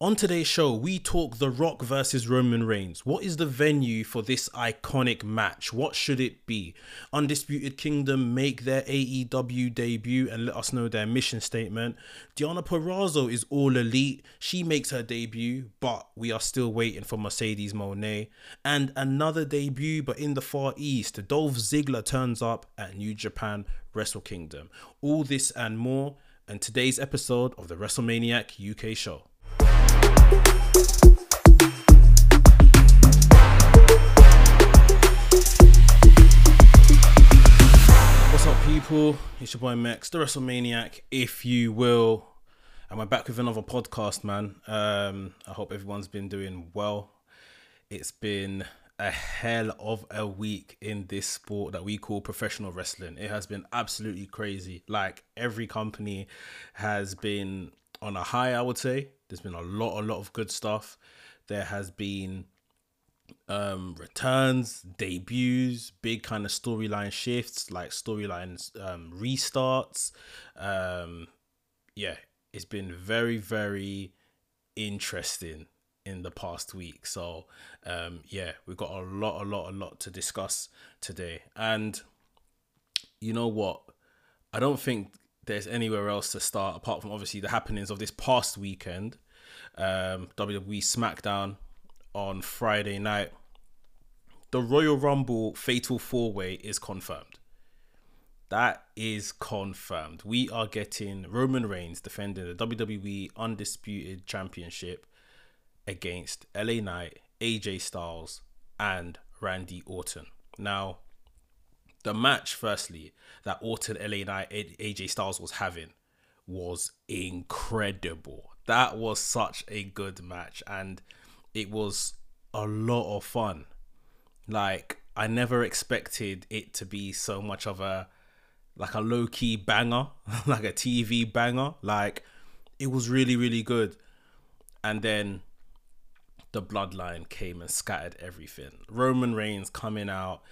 On today's show, we talk The Rock versus Roman Reigns. What is the venue for this iconic match? What should it be? Undisputed Kingdom make their AEW debut and let us know their mission statement. Deonna Purrazzo is all elite. She makes her debut, but we are still waiting for Mercedes Moné. And another debut, but in the Far East. Dolph Ziggler turns up at New Japan Wrestle Kingdom. All this and more in today's episode of the WrestleManiac UK show. What's up, people? It's your boy Mex, the WrestleManiac, if you will. And we're back with another podcast, man. I hope everyone's been doing well. It's been a hell of a week in this sport that we call professional wrestling. It has been absolutely crazy. Like, every company has been on a high, I would say. There's been a lot of good stuff. There has been returns, debuts, big kind of storyline shifts, like storylines restarts. It's been very, very interesting in the past week. So we've got a lot to discuss today. And you know what? I don't think there's anywhere else to start apart from obviously the happenings of this past weekend. WWE SmackDown on Friday night. The Royal Rumble Fatal 4-Way is confirmed. That is confirmed. We are getting Roman Reigns defending the WWE Undisputed Championship against LA Knight, AJ Styles, and Randy Orton. Now, the match, firstly, that Orton, LA Knight, AJ Styles was having was incredible. That was such a good match, and it was a lot of fun. Like, I never expected it to be so much of a low-key banger, like a TV banger. Like, it was really, really good. And then the Bloodline came and scattered everything. Roman Reigns coming out,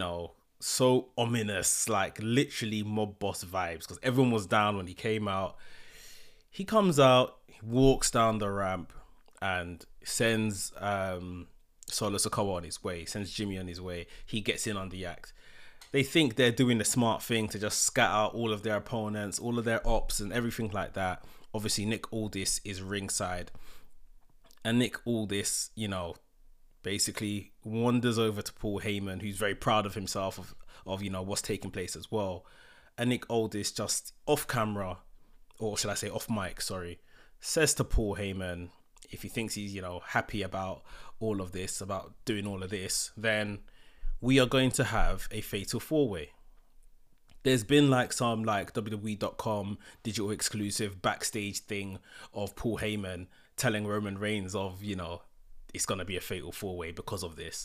so ominous, like literally mob boss vibes, because everyone was down when he came out. He comes out, he walks down the ramp and sends Solo Sikoa on his way, sends Jimmy on his way. He gets in on the act. They think they're doing the smart thing to just scat out all of their opponents, all of their ops and everything like that. Obviously, Nick Aldis is ringside. And Nick Aldis, basically wanders over to Paul Heyman, who's very proud of himself of what's taking place as well. And Nick Aldis just off camera, or should I say off mic, says to Paul Heyman, if he thinks he's, happy about all of this, about doing all of this, then we are going to have a Fatal 4-Way. There's been some WWE.com digital exclusive backstage thing of Paul Heyman telling Roman Reigns of, it's going to be a Fatal 4-Way because of this.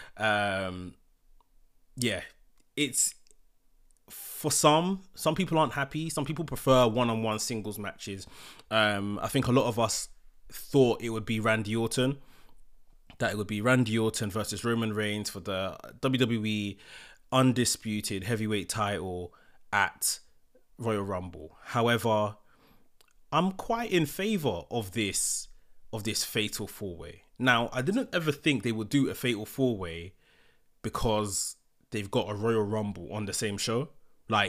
It's for some people aren't happy. Some people prefer one-on-one singles matches. I think a lot of us thought it would be Randy Orton. That it would be Randy Orton versus Roman Reigns for the WWE Undisputed Heavyweight title at Royal Rumble. However, I'm quite in favor of this Fatal 4-Way. Now, I didn't ever think they would do a Fatal 4-Way because they've got a Royal Rumble on the same show. A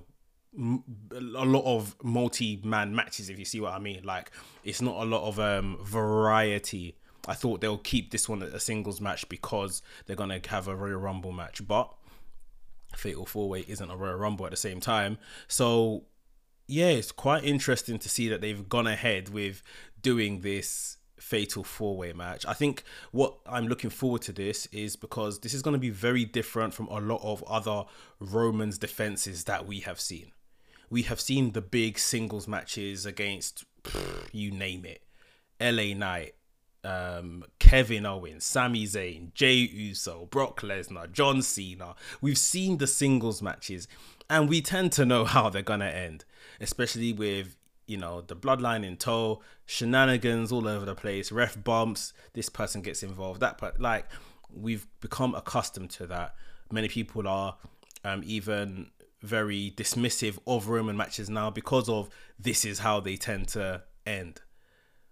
lot of multi-man matches, if you see what I mean. Like, it's not a lot of variety. I thought they'll keep this one a singles match because they're going to have a Royal Rumble match. But Fatal 4-Way isn't a Royal Rumble at the same time. So, yeah, it's quite interesting to see that they've gone ahead with doing this Fatal 4-Way match. I think what I'm looking forward to this is because this is going to be very different from a lot of other Roman's defenses that we have seen. We have seen the big singles matches against, you name it, LA Knight, Kevin Owens, Sami Zayn, Jey Uso, Brock Lesnar, John Cena. We've seen the singles matches and we tend to know how they're gonna end, especially with the Bloodline in tow, shenanigans all over the place, ref bumps, this person gets involved, that part. Like, we've become accustomed to that. Many people are even very dismissive of Roman matches now because of this is how they tend to end.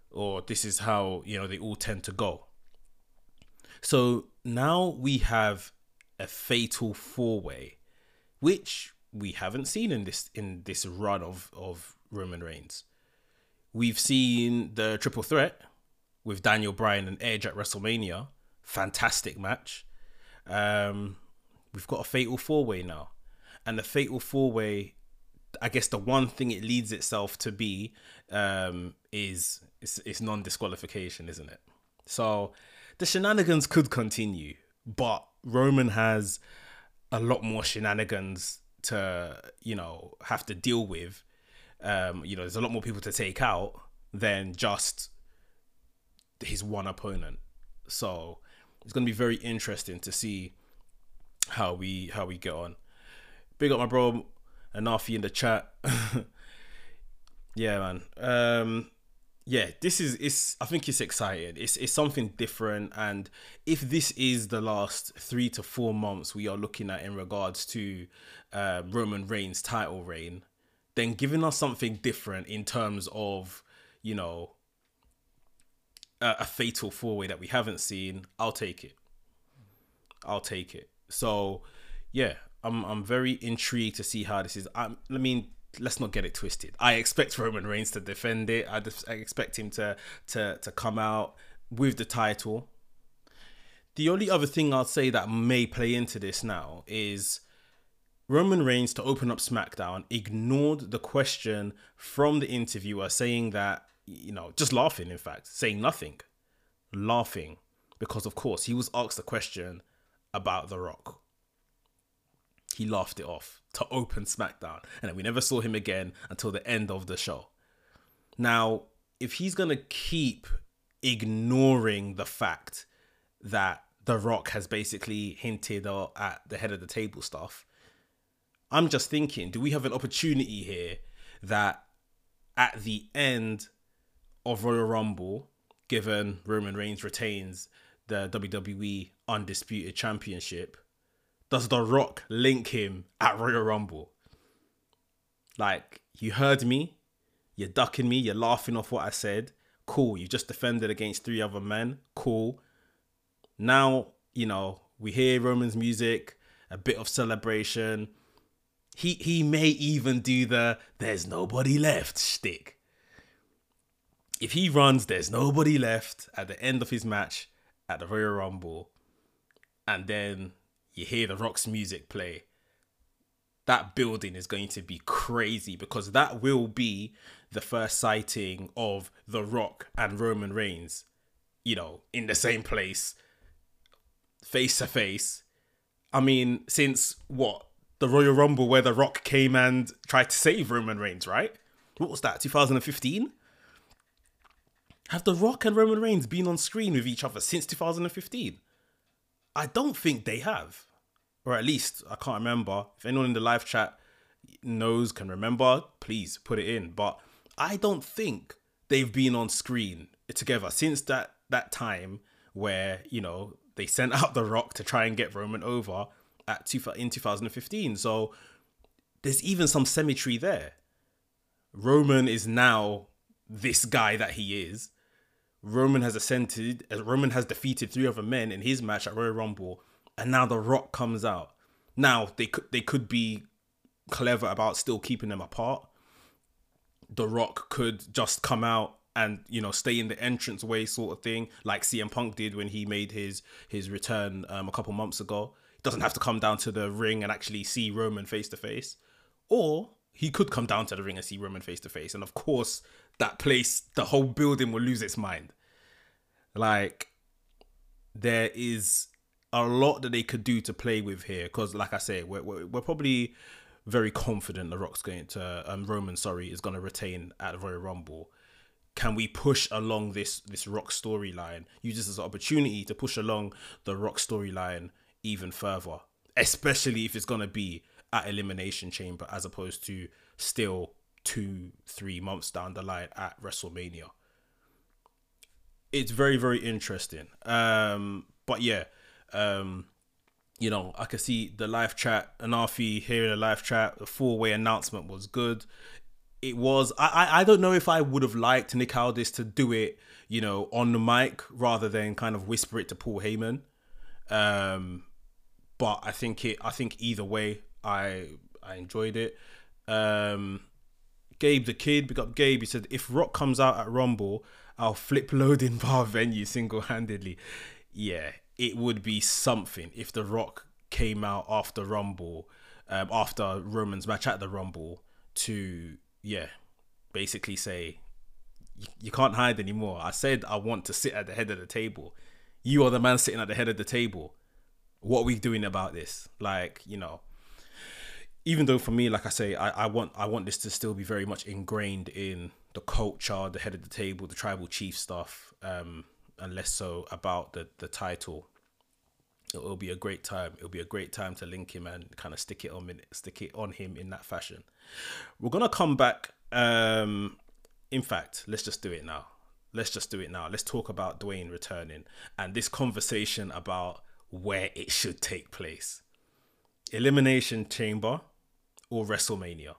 or this is how, you know, they all tend to go. So now we have a fatal four-way, which we haven't seen in this run of Roman Reigns. We've seen the triple threat with Daniel Bryan and Edge at WrestleMania. Fantastic match. We've got a fatal four-way now. And the fatal four-way, I guess the one thing it leads itself to be is non-disqualification, isn't it? So the shenanigans could continue, but Roman has a lot more shenanigans to, you know, have to deal with. You know, there's a lot more people to take out than just his one opponent. So it's going to be very interesting to see how we get on. Big up my bro Anafi in the chat. Yeah, man. Yeah, I think it's exciting. It's something different, and if this is the last 3 to 4 months we are looking at in regards to Roman Reigns' title reign, then giving us something different in terms of, you know, a fatal four-way that we haven't seen, I'll take it. So yeah, I'm very intrigued to see how this is. I mean, let's not get it twisted. I expect Roman Reigns to defend it. I expect him to come out with the title. The only other thing I'll say that may play into this now is Roman Reigns, to open up SmackDown, ignored the question from the interviewer saying that, you know, just laughing, in fact, saying nothing. Laughing. Because, of course, he was asked a question about The Rock. He laughed it off to open SmackDown. And then we never saw him again until the end of the show. Now, if he's going to keep ignoring the fact that The Rock has basically hinted at the head of the table stuff, I'm just thinking, do we have an opportunity here that at the end of Royal Rumble, given Roman Reigns retains the WWE Undisputed Championship, does The Rock link him at Royal Rumble? Like, you heard me, you're ducking me, you're laughing off what I said. Cool, you just defended against 3 other men. Cool. Now, you know, we hear Roman's music, a bit of celebration. He may even do the "there's nobody left" shtick. If he runs "there's nobody left" at the end of his match at the Royal Rumble, and then you hear The Rock's music play, that building is going to be crazy, because that will be the first sighting of The Rock and Roman Reigns, you know, in the same place, face to face. I mean, since what? The Royal Rumble where The Rock came and tried to save Roman Reigns, right? What was that, 2015? Have The Rock and Roman Reigns been on screen with each other since 2015? I don't think they have. Or at least, I can't remember. If anyone in the live chat knows, can remember, please put it in. But I don't think they've been on screen together since that time where, you know, they sent out The Rock to try and get Roman over in 2015. So there's even some symmetry there. Roman is now this guy that he is. Roman has ascended. Roman has defeated 3 other men in his match at Royal Rumble, and now The Rock comes out. Now they could be clever about still keeping them apart. The Rock could just come out and, you know, stay in the entranceway sort of thing, like CM Punk did when he made his return a couple months ago. He doesn't have to come down to the ring and actually see Roman face to face. Or he could come down to the ring and see Roman face to face. And of course, that place, the whole building will lose its mind. Like, there is a lot that they could do to play with here. Because, like I say, we're probably very confident The Rock's going to, Roman, is going to retain at the Royal Rumble. Can we push along this Rock storyline? Use this as an opportunity to push along the Rock storyline even further, especially if it's going to be at Elimination Chamber as opposed to still 2-3 months down the line at WrestleMania. It's very, very interesting. But yeah, you know, I can see the live chat, Anafi here in the live chat, the 4-way announcement was good. it was. I don't know if I would have liked Nick Aldis to do it, on the mic rather than kind of whisper it to Paul Heyman. But I think either way, I enjoyed it. Gabe the Kid, big up Gabe. He said, if Rock comes out at Rumble, I'll flip loading bar venue single-handedly. Yeah, it would be something if The Rock came out after Rumble, after Roman's match at the Rumble, to, basically say, you can't hide anymore. I said I want to sit at the head of the table. You are the man sitting at the head of the table. What are we doing about this? Like, even though for me, like I say, I want this to still be very much ingrained in the culture, the head of the table, the tribal chief stuff, and less so about the title. It'll be a great time. It'll be a great time to link him and kind of stick it on him in that fashion. We're gonna come back. In fact, let's just do it now. Let's talk about Dwayne returning and this conversation about where it should take place. Elimination Chamber or WrestleMania.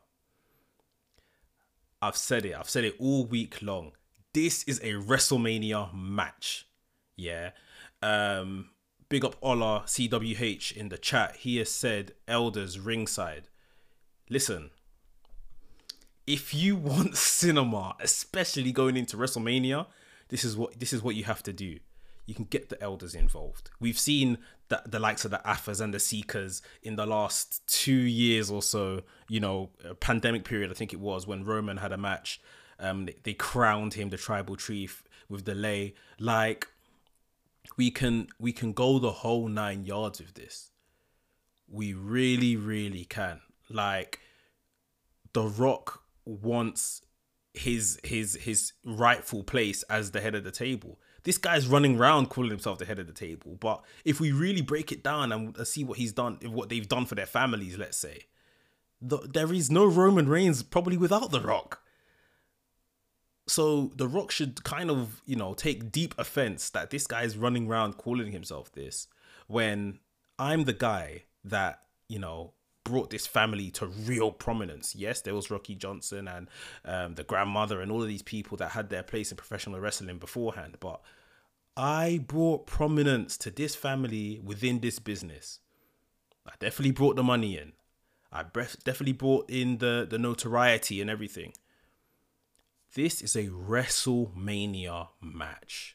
I've said it all week long. This is a WrestleMania match. Yeah. Big up Ola CWH in the chat. He has said Elders ringside. Listen, if you want cinema, especially going into WrestleMania, this is what you have to do. You can get the Elders involved. We've seen the likes of the Afas and the Seekers in the last 2 years or so, a pandemic period, I think it was, when Roman had a match. They crowned him the tribal chief with delay. Like, we can go the whole 9 yards with this. We really, really can. Like, The Rock wants his rightful place as the head of the table. This guy's running around calling himself the head of the table. But if we really break it down and see what he's done, what they've done for their families, let's say, there is no Roman Reigns probably without The Rock. So The Rock should kind of, take deep offense that this guy's running around calling himself this, when I'm the guy that, brought this family to real prominence. Yes, there was Rocky Johnson and the grandmother and all of these people that had their place in professional wrestling beforehand, but I brought prominence to this family within this business. I definitely brought the money in. I definitely brought in the notoriety and everything. This is a WrestleMania match.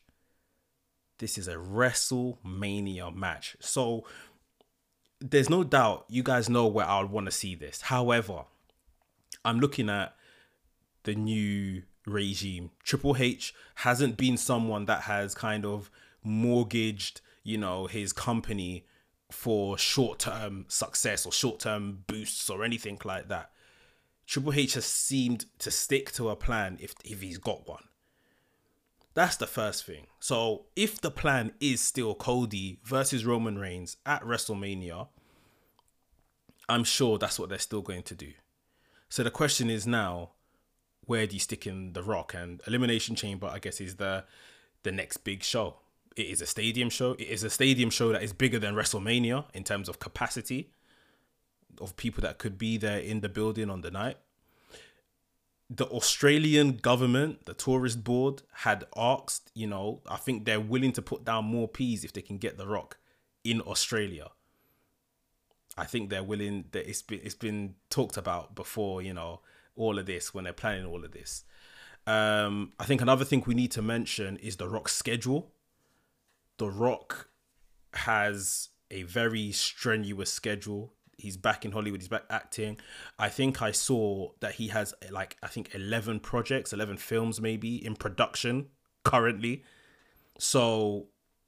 So there's no doubt you guys know where I would want to see this. However, I'm looking at the new regime. Triple H hasn't been someone that has kind of mortgaged, his company for short-term success or short-term boosts or anything like that. Triple H has seemed to stick to a plan if he's got one. That's the first thing. So if the plan is still Cody versus Roman Reigns at WrestleMania, I'm sure that's what they're still going to do. So the question is now, where do you stick in The Rock? And Elimination Chamber, I guess, is the next big show. It is a stadium show. It is a stadium show that is bigger than WrestleMania in terms of capacity of people that could be there in the building on the night. The Australian government, the tourist board, had asked, I think they're willing to put down more P's if they can get The Rock in Australia. I think they're willing. That it's been talked about before, all of this, when they're planning all of this. I think another thing we need to mention is The Rock's schedule. The Rock has a very strenuous schedule. He's back in Hollywood. He's back acting. I think I saw that he has 11 projects, 11 films maybe in production currently. So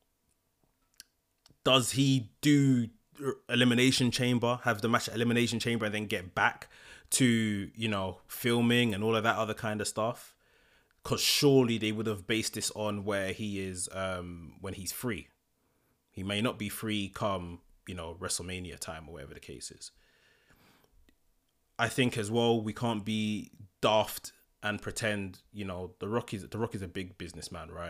does he do Elimination Chamber, have the match at Elimination Chamber and then get back to, filming and all of that other kind of stuff? Because surely they would have based this on where he is when he's free. He may not be free come WrestleMania time or whatever the case is. I think as well, we can't be daft and pretend, The Rock is a big businessman, right?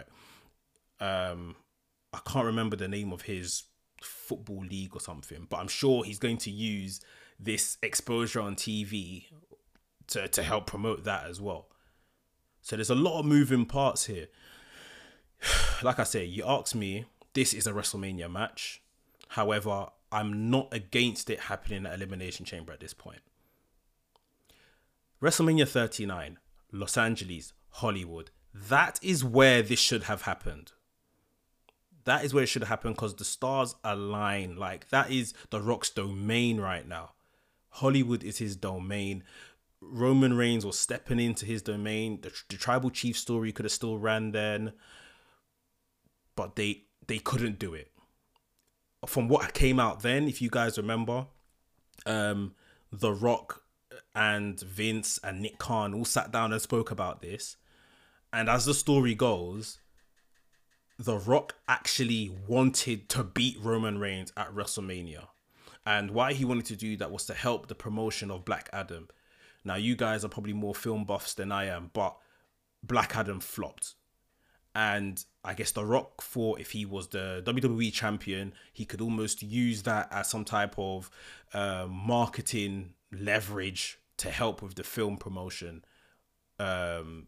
I can't remember the name of his football league or something, but I'm sure he's going to use this exposure on TV to help promote that as well. So there's a lot of moving parts here. Like I say, you asked me, this is a WrestleMania match. However, I'm not against it happening at Elimination Chamber at this point. WrestleMania 39, Los Angeles, Hollywood. That is where this should have happened. That is where it should have happened because the stars align. Like, that is The Rock's domain right now. Hollywood is his domain. Roman Reigns was stepping into his domain. The Tribal Chief story could have still ran then. But they couldn't do it. From what came out then, if you guys remember, The Rock and Vince and Nick Khan all sat down and spoke about this. And as the story goes, The Rock actually wanted to beat Roman Reigns at WrestleMania. And why he wanted to do that was to help the promotion of Black Adam. Now, you guys are probably more film buffs than I am, but Black Adam flopped. And I guess The Rock thought if he was the WWE champion, he could almost use that as some type of marketing leverage to help with the film promotion. The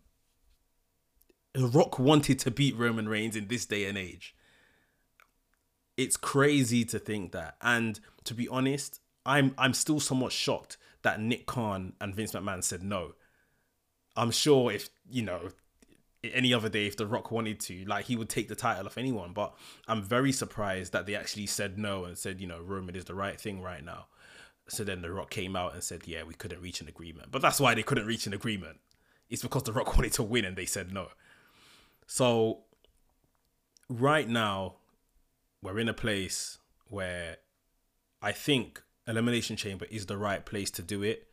Rock wanted to beat Roman Reigns in this day and age. It's crazy to think that. And to be honest, I'm still somewhat shocked that Nick Khan and Vince McMahon said no. I'm sure if, any other day, if The Rock wanted to, like, he would take the title off anyone. But I'm very surprised that they actually said no and said, Roman is the right thing right now. So then The Rock came out and said, yeah, we couldn't reach an agreement. But that's why they couldn't reach an agreement. It's because The Rock wanted to win and they said no. So right now, we're in a place where I think Elimination Chamber is the right place to do it.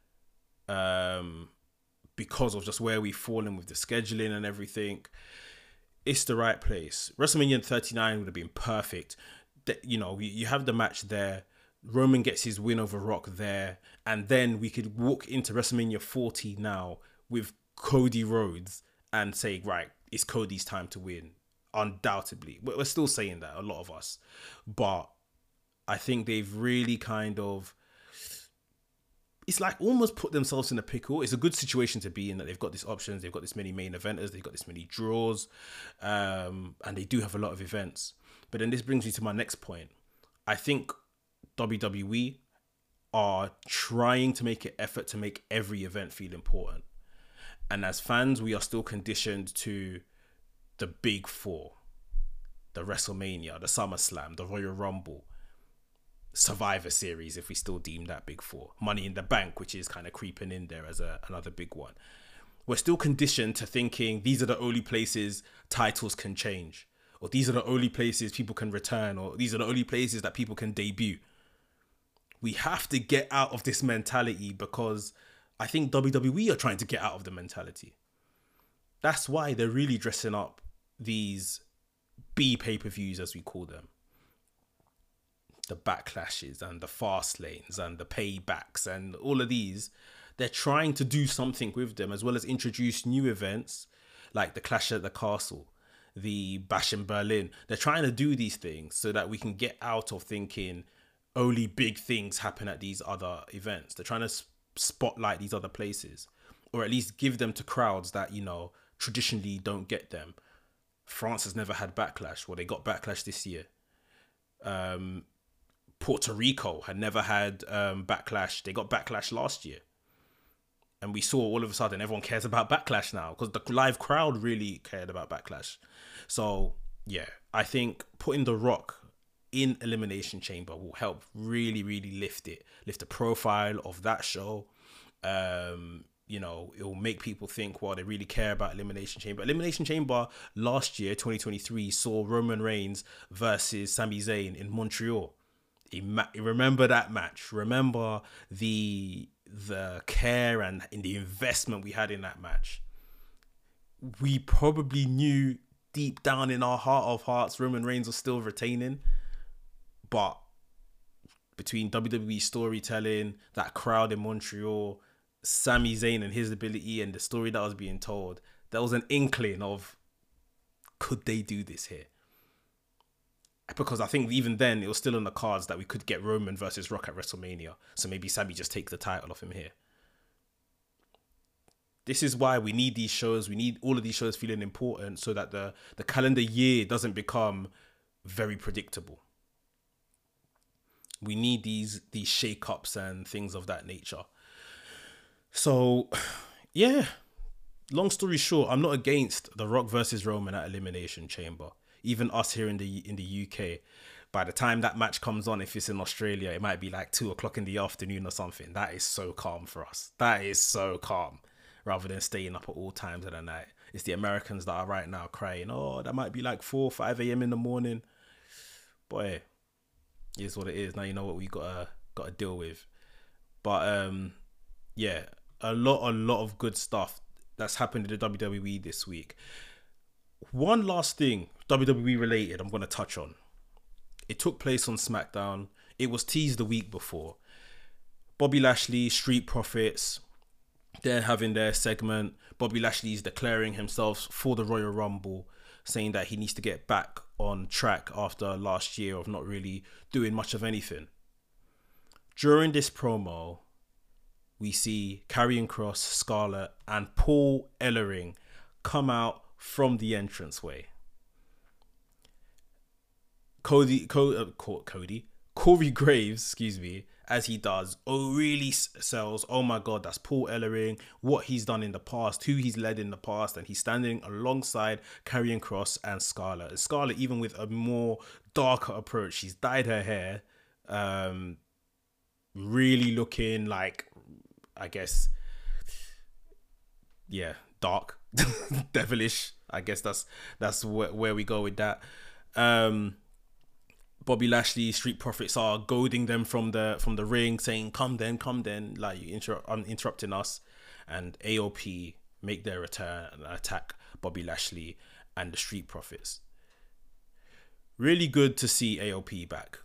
Because of just where we've fallen with the scheduling and everything. It's the right place. WrestleMania 39 would have been perfect. You have the match there. Roman gets his win over Rock there. And then we could walk into WrestleMania 40 now with Cody Rhodes and say, right, it's Cody's time to win. Undoubtedly. We're still saying that, a lot of us. But I think they've really kind of... It's like almost put themselves in a pickle. It's a good situation to be in that they've got these options. They've got this many main eventers. They've got this many draws. And they do have a lot of events. But then this brings me to my next point. I think WWE are trying to make an effort to make every event feel important. And as fans, we are still conditioned to the big four. The WrestleMania, the SummerSlam, the Royal Rumble, Survivor Series, if we still deem that big four. Money in the Bank, which is kind of creeping in there as another big one. We're still conditioned to thinking these are the only places titles can change. Or these are the only places people can return. Or these are the only places that people can debut. We have to get out of this mentality because I think WWE are trying to get out of the mentality. That's why they're really dressing up these B pay-per-views, as we call them. The backlashes and the fast lanes and the paybacks and all of these, they're trying to do something with them, as well as introduce new events like the Clash at the Castle, the Bash in Berlin. They're trying to do these things so that we can get out of thinking only big things happen at these other events. They're trying to spotlight these other places, or at least give them to crowds that, traditionally don't get them. France has never had Backlash. Well, they got Backlash this year. Puerto Rico had never had Backlash. They got Backlash last year. And we saw all of a sudden everyone cares about Backlash now because the live crowd really cared about Backlash. So, yeah, I think putting The Rock in Elimination Chamber will help really, really lift the profile of that show. It will make people think, well, they really care about Elimination Chamber. Elimination Chamber last year, 2023, saw Roman Reigns versus Sami Zayn in Montreal. Remember that match. Remember the care and in the investment we had in that match. We probably knew deep down in our heart of hearts Roman Reigns was still retaining, but between WWE storytelling, that crowd in Montreal, Sami Zayn and his ability and the story that was being told, there was an inkling of, could they do this here? Because I think even then it was still on the cards that we could get Roman versus Rock at WrestleMania. So maybe Sami just takes the title off him here. This is why we need these shows. We need all of these shows feeling important so that the calendar year doesn't become very predictable. We need these shake-ups and things of that nature. So, yeah. Long story short, I'm not against The Rock versus Roman at Elimination Chamber. Even us here in the UK, by the time that match comes on, if it's in Australia, it might be like 2:00 in the afternoon or something. That is so calm for us. That is so calm. Rather than staying up at all times of the night. It's the Americans that are right now crying, oh, that might be like 4, 5 a.m. in the morning. Boy, it's what it is. Now you know what we gotta deal with. But yeah, a lot of good stuff that's happened in the WWE this week. One last thing, WWE related, I'm gonna touch on. It took place on SmackDown. It was teased the week before. Bobby Lashley, Street Profits, they're having their segment. Bobby Lashley is declaring himself for the Royal Rumble, saying that he needs to get back on track after last year of not really doing much of anything. During this promo, we see Karrion Kross, Scarlett, and Paul Ellering come out from the entranceway. Corey Graves, as he does, really sells, oh my God, that's Paul Ellering, what he's done in the past, who he's led in the past, and he's standing alongside Karrion Kross and Scarlett. And Scarlett, even with a more darker approach, she's dyed her hair, really looking like, I guess, yeah, dark, devilish. I guess that's where we go with that. Bobby Lashley, Street Profits are goading them from the ring, saying, come then, like you interrupting us. And AOP make their return and attack Bobby Lashley and the Street Profits. Really good to see AOP back.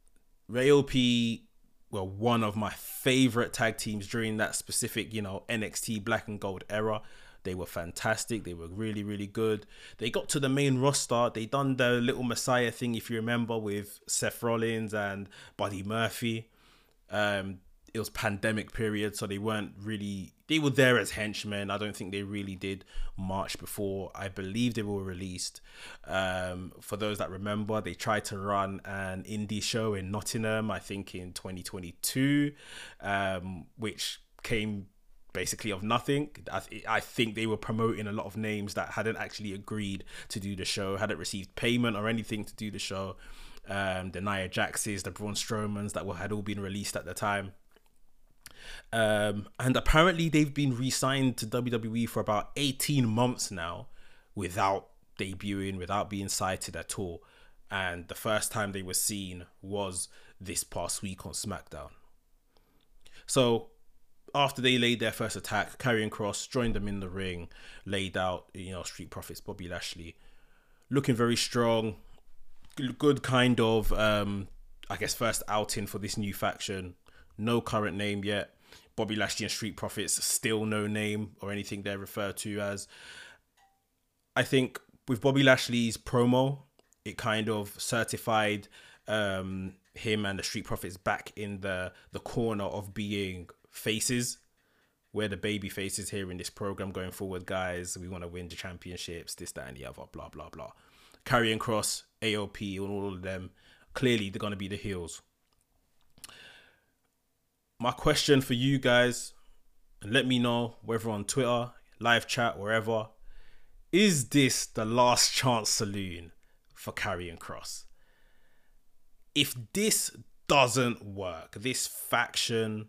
AOP were one of my favorite tag teams during that specific, NXT Black and Gold era. They were fantastic. They were really, really good. They got to the main roster. They done the little Messiah thing, if you remember, with Seth Rollins and Buddy Murphy. It was pandemic period, so they weren't really... They were there as henchmen. I don't think they really did much before. I believe they were released. For those that remember, they tried to run an indie show in Nottingham, I think in 2022, which came basically of nothing. I think they were promoting a lot of names that hadn't actually agreed to do the show, hadn't received payment or anything to do the show. The Nia Jaxes, the Braun Strowmans that had all been released at the time. And apparently they've been re-signed to WWE for about 18 months now without debuting, without being cited at all. And the first time they were seen was this past week on SmackDown. So after they laid their first attack, Karrion Kross joined them in the ring, laid out, Street Profits, Bobby Lashley, looking very strong. Good kind of, I guess, first outing for this new faction. No current name yet. Bobby Lashley and Street Profits, still no name or anything they're referred to as. I think with Bobby Lashley's promo, it kind of certified him and the Street Profits back in the corner of being faces. We're the baby faces here in this program going forward, guys. We want to win the championships, this, that, and the other, blah, blah, blah. Karrion Kross, AOP, and all of them, clearly they're going to be the heels. My question for you guys, and let me know whether on Twitter, live chat, wherever, is this the last chance saloon for Karrion Kross? If this doesn't work, this faction,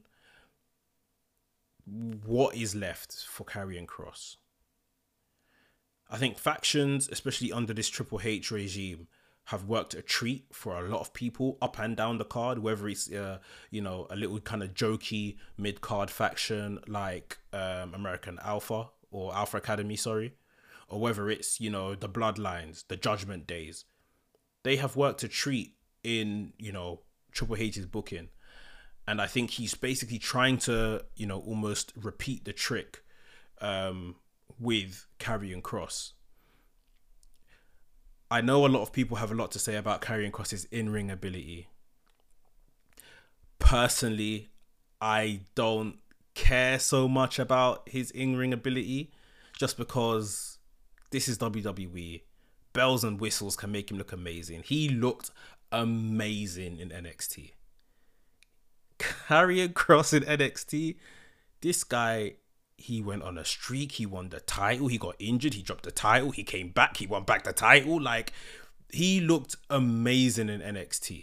what is left for Karrion Kross? I think factions, especially under this Triple H regime, have worked a treat for a lot of people up and down the card, whether it's a little kind of jokey mid-card faction like American Alpha or Alpha Academy, or whether it's the Bloodlines, the Judgment Days. They have worked a treat in Triple H's booking, and I think he's basically trying to almost repeat the trick with Karrion Kross. I know a lot of people have a lot to say about Karrion Kross's in-ring ability. Personally, I don't care so much about his in-ring ability, just because this is WWE. Bells and whistles can make him look amazing. He looked amazing in NXT. Karrion Kross in NXT, this guy, he went on a streak. He won the title. He got injured. He dropped the title. He came back. He won back the title. Like, he looked amazing in NXT.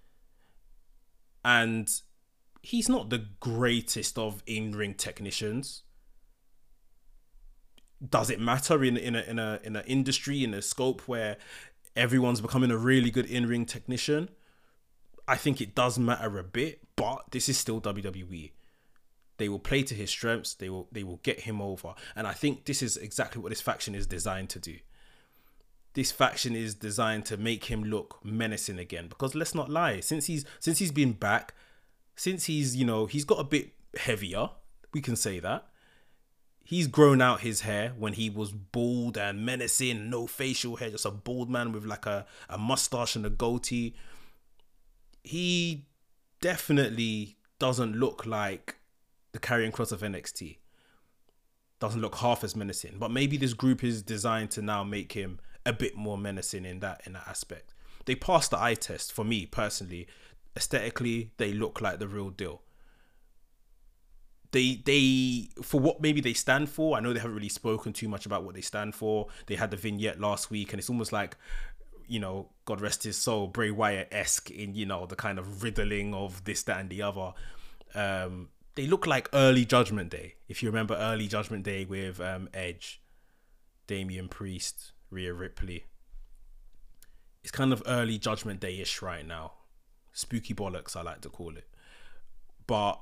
And he's not the greatest of in-ring technicians. Does it matter in an industry, in a scope where everyone's becoming a really good in-ring technician? I think it does matter a bit, but this is still WWE. They will play to his strengths. They will get him over. And I think this is exactly what this faction is designed to do. This faction is designed to make him look menacing again. Because let's not lie, since he's been back, since he's got a bit heavier, we can say that. He's grown out his hair when he was bald and menacing, no facial hair, just a bald man with like a mustache and a goatee. He definitely doesn't look like the Karrion Kross of NXT. Doesn't look half as menacing. But maybe this group is designed to now make him a bit more menacing in that aspect. They passed the eye test for me personally. Aesthetically, they look like the real deal. They for what maybe they stand for, I know they haven't really spoken too much about what they stand for. They had the vignette last week, and it's almost like, God rest his soul, Bray Wyatt-esque in, the kind of riddling of this, that, and the other. They look like early Judgment Day. If you remember early Judgment Day with Edge, Damian Priest, Rhea Ripley. It's kind of early Judgment Day-ish right now. Spooky bollocks, I like to call it. But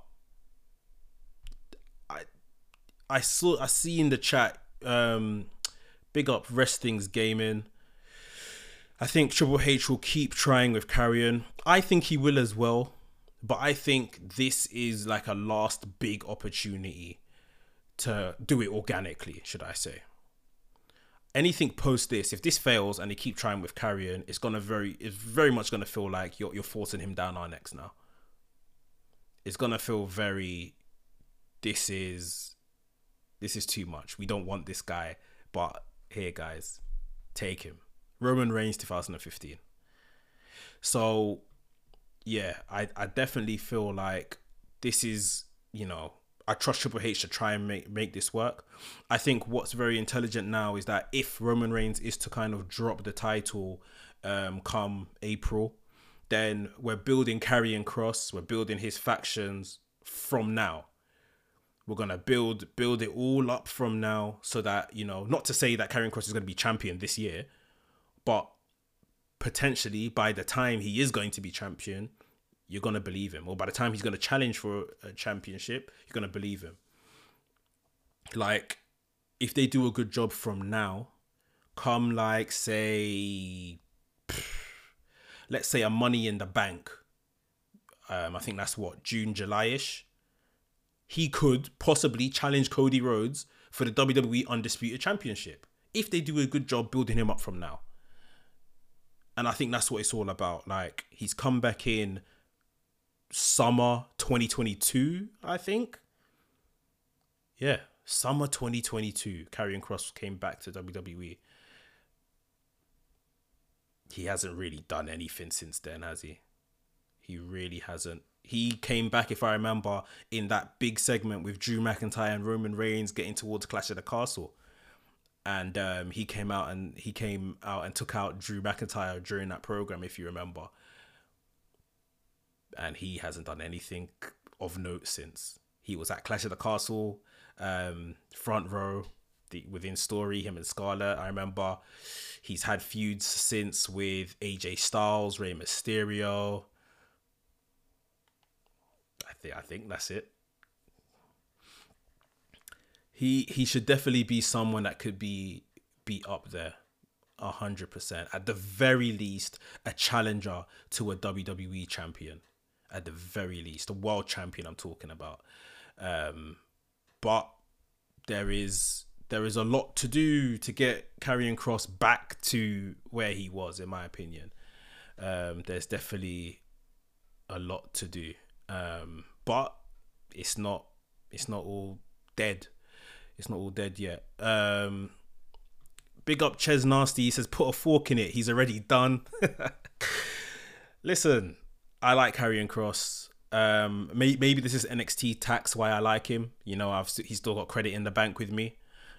I see in the chat, big up Wrestling's Gaming. I think Triple H will keep trying with Karrion. I think he will as well. But I think this is like a last big opportunity to do it organically, should I say. Anything post this, if this fails and they keep trying with Karrion, it's very much gonna feel like you're forcing him down our necks now. It's gonna feel very, this is too much. We don't want this guy, but here, guys, take him. Roman Reigns 2015. So yeah, I definitely feel like this is, I trust Triple H to try and make this work. I think what's very intelligent now is that if Roman Reigns is to kind of drop the title come April, then we're building Karrion Kross, we're building his factions from now. We're going to build it all up from now so that, not to say that Karrion Kross is going to be champion this year, but potentially by the time he is going to be champion, you're going to believe him. Or by the time he's going to challenge for a championship, you're going to believe him. Like, if they do a good job from now, come like, say, let's say a Money in the Bank. I think that's what, June, July-ish. He could possibly challenge Cody Rhodes for the WWE Undisputed Championship if they do a good job building him up from now. And I think that's what it's all about. Like, he's come back in summer 2022, I think. Yeah, summer 2022. Karrion Kross came back to WWE. He hasn't really done anything since then, has he? He really hasn't. He came back, if I remember, in that big segment with Drew McIntyre and Roman Reigns getting towards Clash of the Castle. And he came out and took out Drew McIntyre during that program, if you remember. And he hasn't done anything of note since. He was at Clash of the Castle, front row, within story, him and Scarlett. I remember he's had feuds since with AJ Styles, Rey Mysterio. I think that's it. He should definitely be someone that could be up there 100%. At the very least, a challenger to a WWE champion. At the very least, a world champion I'm talking about. But there is a lot to do to get Karrion Kross back to where he was, in my opinion. There's definitely a lot to do. But it's not It's not all dead. It's not all dead yet. Big up Ches Nasty. He says, put a fork in it. He's already done. Listen, I like Karrion Kross. Maybe this is NXT tax why I like him. You know, he's still got credit in the bank with me.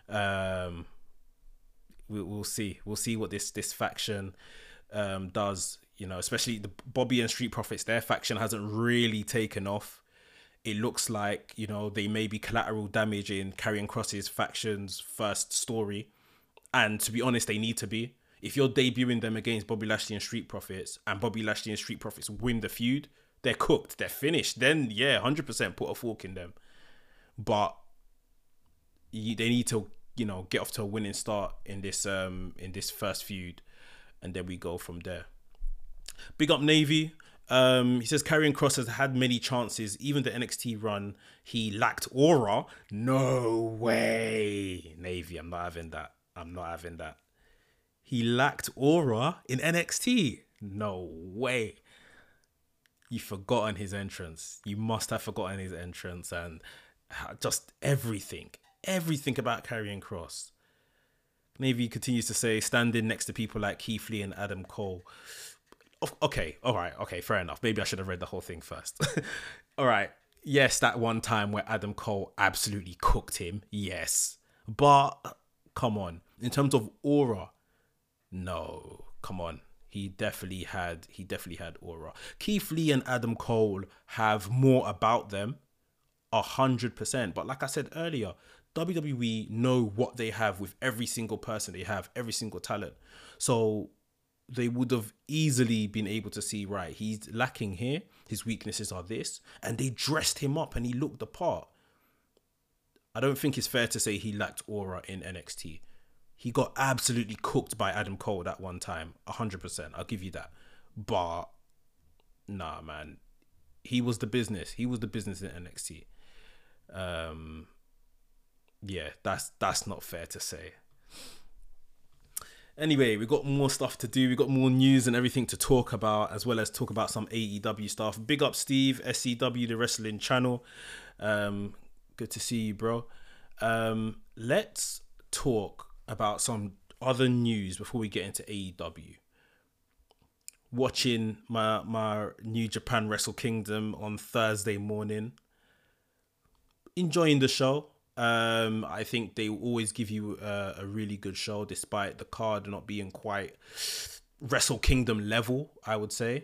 We'll see. We'll see what this faction does. You know, especially the Bobby and Street Profits. Their faction hasn't really taken off. It looks like, you know, they may be collateral damage in Karrion Kross's faction's first story. And to be honest, they need to be. If you're debuting them against Bobby Lashley and Street Profits, and Bobby Lashley and Street Profits win the feud, they're cooked, they're finished. Then, yeah, 100% put a fork in them. But they need to, you know, get off to a winning start in this first feud. And then we go from there. Big up Navy. He says Karrion Kross has had many chances. Even the NXT run, he lacked aura. No way. Navy, I'm not having that. He lacked aura in NXT. No way. You've forgotten his entrance. You must have forgotten his entrance and just everything about Karrion Kross. Navy continues to say, standing next to people like Keith Lee and Adam Cole. Okay, all right, okay, fair enough. Maybe I should have read the whole thing first. All right, yes, that one time where Adam Cole absolutely cooked him, yes. But, come on, in terms of aura, no, come on. He definitely had aura. Keith Lee and Adam Cole have more about them, 100%. But like I said earlier, WWE know what they have with every single person they have, every single talent. So they would have easily been able to see, right, he's lacking here, his weaknesses are this, and they dressed him up and he looked the part. I don't think it's fair to say he lacked aura in NXT. He got absolutely cooked by Adam Cole that one time, 100%. I'll give you that. But, nah, man. He was the business. He was the business in NXT. Yeah, that's not fair to say. Anyway, we've got more stuff to do. We've got more news and everything to talk about, as well as talk about some AEW stuff. Big up Steve, SCW, the wrestling channel. Good to see you, bro. Let's talk about some other news before we get into AEW. Watching my New Japan Wrestle Kingdom on Thursday morning. Enjoying the show. I think they always give you a really good show, despite the card not being quite Wrestle Kingdom level, I would say.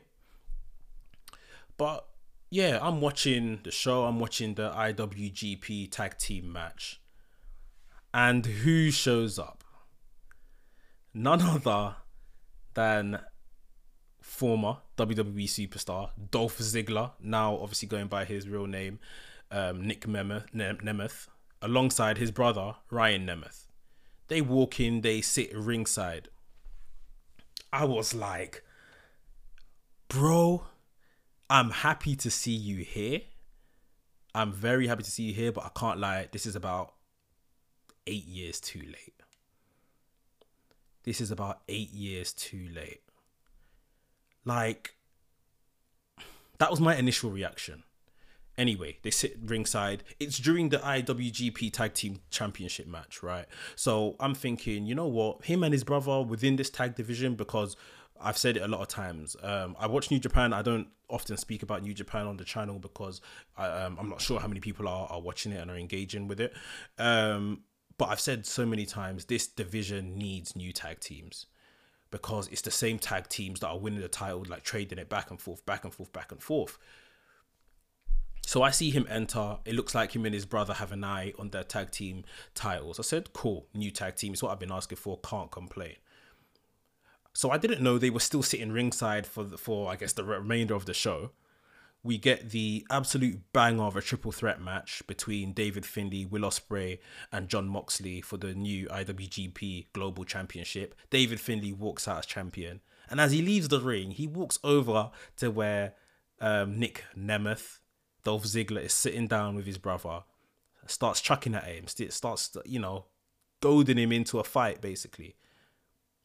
But yeah, I'm watching the show. I'm watching the IWGP tag team match. And who shows up? None other than former WWE superstar Dolph Ziggler, now obviously going by his real name, Nick Nemeth, alongside his brother Ryan Nemeth. They walk in, they sit ringside. I was like, bro, I'm happy to see you here. I'm very happy to see you here, but I can't lie, this is about 8 years too late. This is about 8 years too late. Like, that was my initial reaction. Anyway, they sit ringside. It's during the IWGP Tag Team Championship match, right? So I'm thinking, you know what? Him and his brother within this tag division, because I've said it a lot of times. I watch New Japan. I don't often speak about New Japan on the channel because I'm not sure how many people are watching it and are engaging with it. But I've said so many times, this division needs new tag teams because it's the same tag teams that are winning the title, like trading it back and forth, back and forth, back and forth. So I see him enter. It looks like him and his brother have an eye on their tag team titles. I said, cool, new tag team. It's what I've been asking for. Can't complain. So I didn't know they were still sitting ringside for I guess, the remainder of the show. We get the absolute banger of a triple threat match between David Finlay, Will Ospreay, and Jon Moxley for the new IWGP Global Championship. David Finlay walks out as champion. And as he leaves the ring, he walks over to where Nick Nemeth, Dolph Ziggler, is sitting down with his brother, starts chucking at him, starts, goading him into a fight, basically.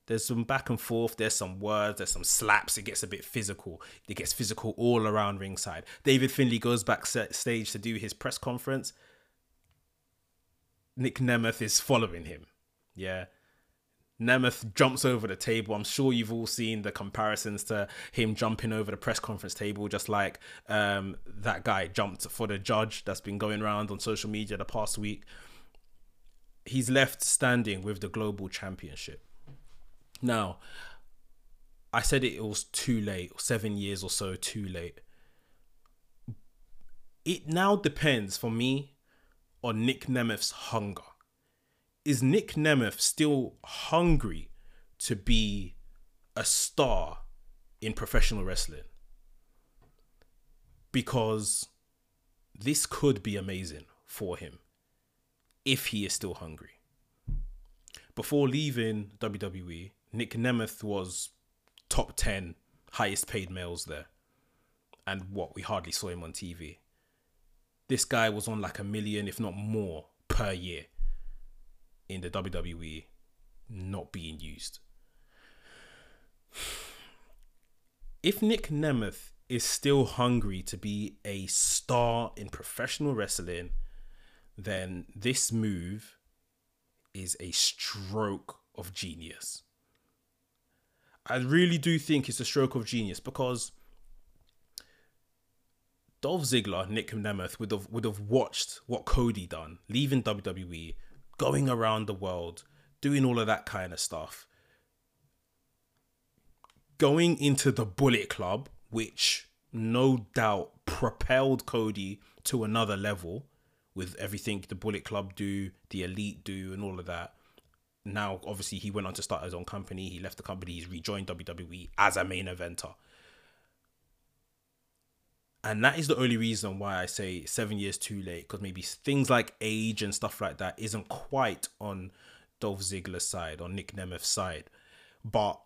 There's some back and forth. There's some words. There's some slaps. It gets a bit physical. It gets physical all around ringside. David Finlay goes backstage to do his press conference. Nick Nemeth is following him. Yeah. Nemeth jumps over the table. I'm sure you've all seen the comparisons to him jumping over the press conference table, just like that guy jumped for the judge that's been going around on social media the past week. He's left standing with the global championship. Now, I said it was too late, 7 years or so too late. It now depends for me on Nick Nemeth's hunger. Is Nick Nemeth still hungry to be a star in professional wrestling? Because this could be amazing for him if he is still hungry. Before leaving WWE, Nick Nemeth was top 10 highest paid males there. And we hardly saw him on TV. This guy was on like $1 million, if not more, per year in the WWE, not being used. If Nick Nemeth is still hungry to be a star in professional wrestling, then this move is a stroke of genius. I really do think it's a stroke of genius, because Dolph Ziggler, Nick Nemeth would have watched what Cody done, leaving WWE, going around the world, doing all of that kind of stuff, going into the Bullet Club, which no doubt propelled Cody to another level with everything the Bullet Club do, the Elite do, and all of that. Now, obviously, he went on to start his own company. He left the company. He's rejoined WWE as a main eventer. And that is the only reason why I say 7 years too late, because maybe things like age and stuff like that isn't quite on Dolph Ziggler's side, on Nick Nemeth's side. But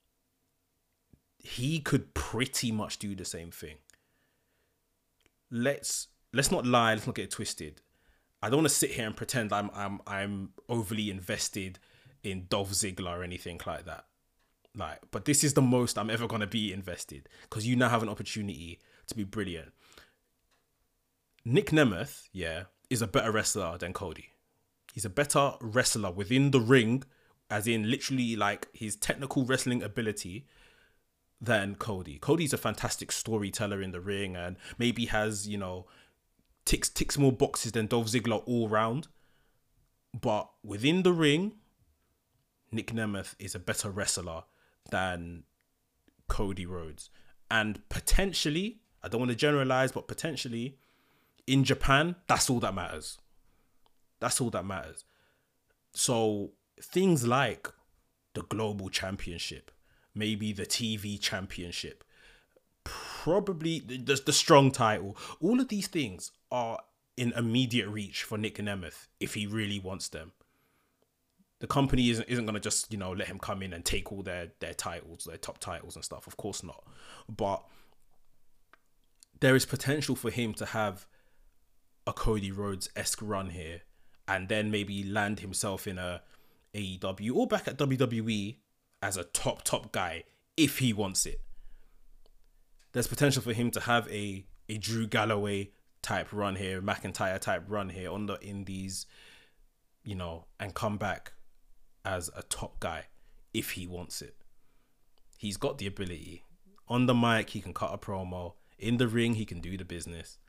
he could pretty much do the same thing. Let's not lie. Let's not get it twisted. I don't want to sit here and pretend I'm overly invested in Dolph Ziggler or anything like that. But this is the most I'm ever going to be invested, because you now have an opportunity to be brilliant. Nick Nemeth, is a better wrestler than Cody. He's a better wrestler within the ring, as in literally like his technical wrestling ability, than Cody. Cody's a fantastic storyteller in the ring, and maybe has, ticks more boxes than Dolph Ziggler all round. But within the ring, Nick Nemeth is a better wrestler than Cody Rhodes. And potentially, I don't want to generalize, but potentially in Japan, that's all that matters. That's all that matters. So things like the global championship, maybe the TV championship, probably the strong title, all of these things are in immediate reach for Nick Nemeth if he really wants them. The company isn't going to just, let him come in and take all their titles, their top titles and stuff. Of course not. But there is potential for him to have a Cody Rhodes-esque run here, and then maybe land himself in a AEW or back at WWE as a top guy if he wants it. There's potential for him to have a Drew Galloway type run here, McIntyre type run here on the indies, and come back as a top guy if he wants it. He's got the ability. On the mic, he can cut a promo. In the ring, he can do the business.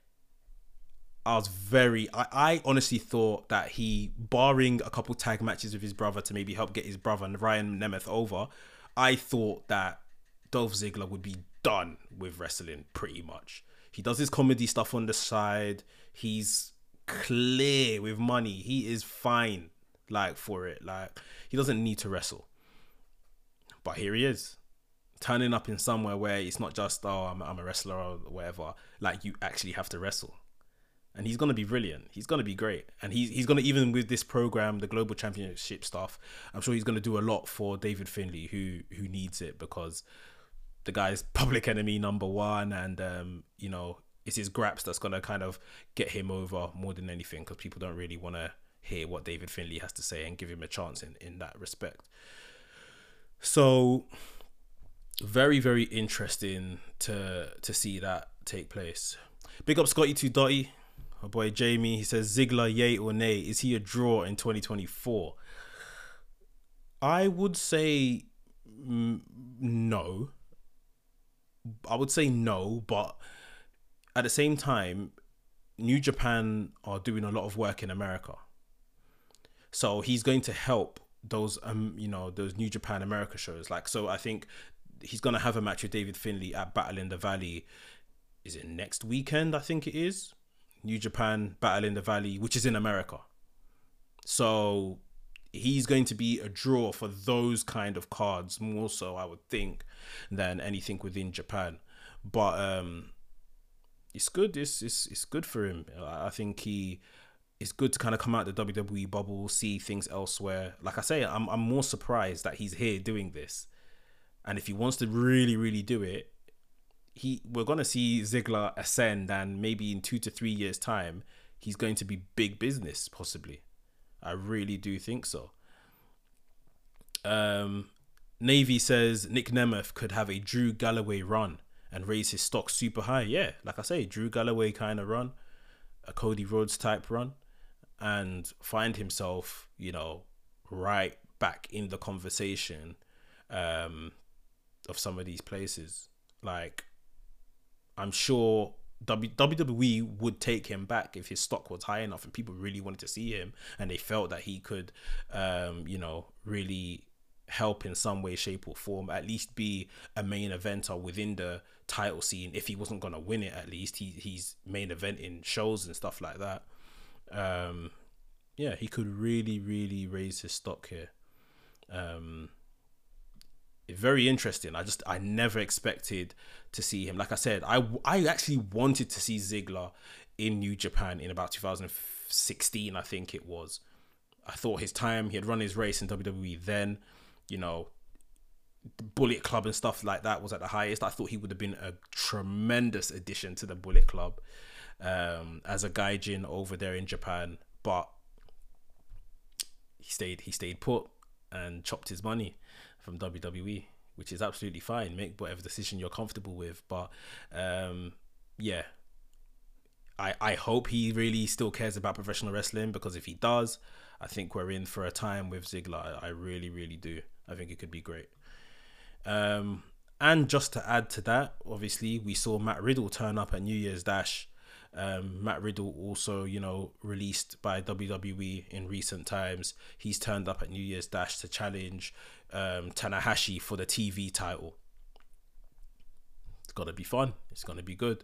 I honestly thought that he, barring a couple tag matches with his brother to maybe help get his brother and Ryan Nemeth over, I thought that Dolph Ziggler would be done with wrestling pretty much. He does his comedy stuff on the side. He's clear with money. He is fine for it. He doesn't need to wrestle. But here he is, turning up in somewhere where it's not just, I'm a wrestler or whatever. You actually have to wrestle. And he's going to be brilliant. He's going to be great. And he's going to, even with this program, the Global Championship stuff, I'm sure he's going to do a lot for David Finlay, who needs it, because the guy's public enemy number one. And, it's his graps that's going to kind of get him over more than anything, because people don't really want to hear what David Finlay has to say and give him a chance in that respect. So very, very interesting to see that take place. Big up Scotty 2 Dotty. My boy Jamie, he says Ziggler, yay or nay? Is he a draw in 2024? I would say no. I would say no, but at the same time, New Japan are doing a lot of work in America. So he's going to help those those New Japan America shows. Like, so I think he's gonna have a match with David Finlay at Battle in the Valley. Is it next weekend? I think it is. New Japan Battle in the Valley, which is in America. So he's going to be a draw for those kind of cards more so, I would think, than anything within Japan. But it's good. It's good for him. I think it's good to kind of come out the WWE bubble, see things elsewhere. Like I say, I'm more surprised that he's here doing this. And if he wants to really, really do it, we're gonna see Ziggler ascend, and maybe in 2 to 3 years' time, he's going to be big business, possibly. I really do think so. Navy says Nick Nemeth could have a Drew Galloway run and raise his stock super high. Yeah, like I say, Drew Galloway kind of run, a Cody Rhodes type run, and find himself, right back in the conversation of some of these places. Like, I'm sure WWE would take him back if his stock was high enough and people really wanted to see him and they felt that he could, really help in some way, shape or form, at least be a main eventer within the title scene. If he wasn't going to win it, at least he's main event in shows and stuff like that. He could really, really raise his stock here. Very interesting. I never expected to see him. Like I said, I actually wanted to see Ziggler in New Japan in about 2016, I think it was. I thought he had run his race in WWE then, the Bullet Club and stuff like that was at the highest. I thought he would have been a tremendous addition to the Bullet Club as a gaijin over there in Japan, but he stayed put and chopped his money from WWE, which is absolutely fine. Make whatever decision you're comfortable with, but I hope he really still cares about professional wrestling, because if he does, I think we're in for a time with Ziggler. I really, really do. I think it could be great. And just to add to that, obviously, we saw Matt Riddle turn up at New Year's Dash. Matt Riddle also, released by WWE in recent times. He's turned up at New Year's Dash to challenge Tanahashi for the TV title. It's gonna be fun. It's gonna be good.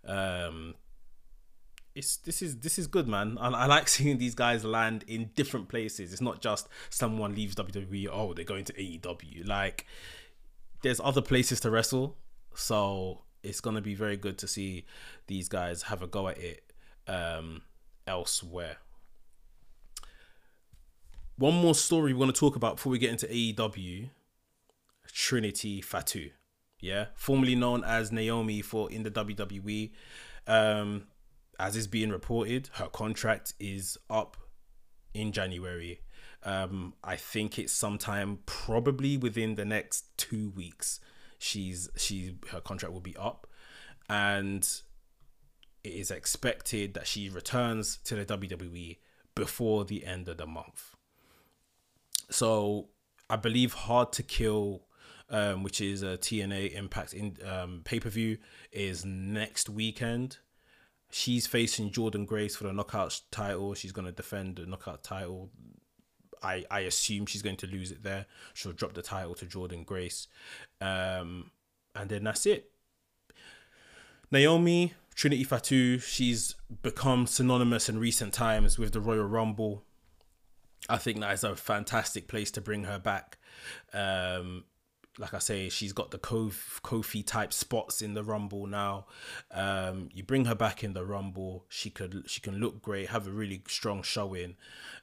This is good, man. I like seeing these guys land in different places. It's not just someone leaves WWE, oh, they're going to AEW. Like, there's other places to wrestle, so it's gonna be very good to see these guys have a go at it elsewhere. One more story we want to talk about before we get into AEW. Trinity Fatu, formerly known as Naomi in the WWE. As is being reported, her contract is up in January. I think it's sometime probably within the next 2 weeks. Her contract will be up, and it is expected that she returns to the WWE before the end of the month. So I believe Hard to Kill, which is a TNA Impact pay-per-view, is next weekend. She's facing Jordynne Grace for the Knockout title. She's going to defend the Knockout title. I assume she's going to lose it there. She'll drop the title to Jordynne Grace. And then that's it. Naomi, Trinity Fatu, she's become synonymous in recent times with the Royal Rumble. I think that is a fantastic place to bring her back. Like I say, she's got the Kofi type spots in the Rumble now. You bring her back in the Rumble, she can look great, have a really strong showing.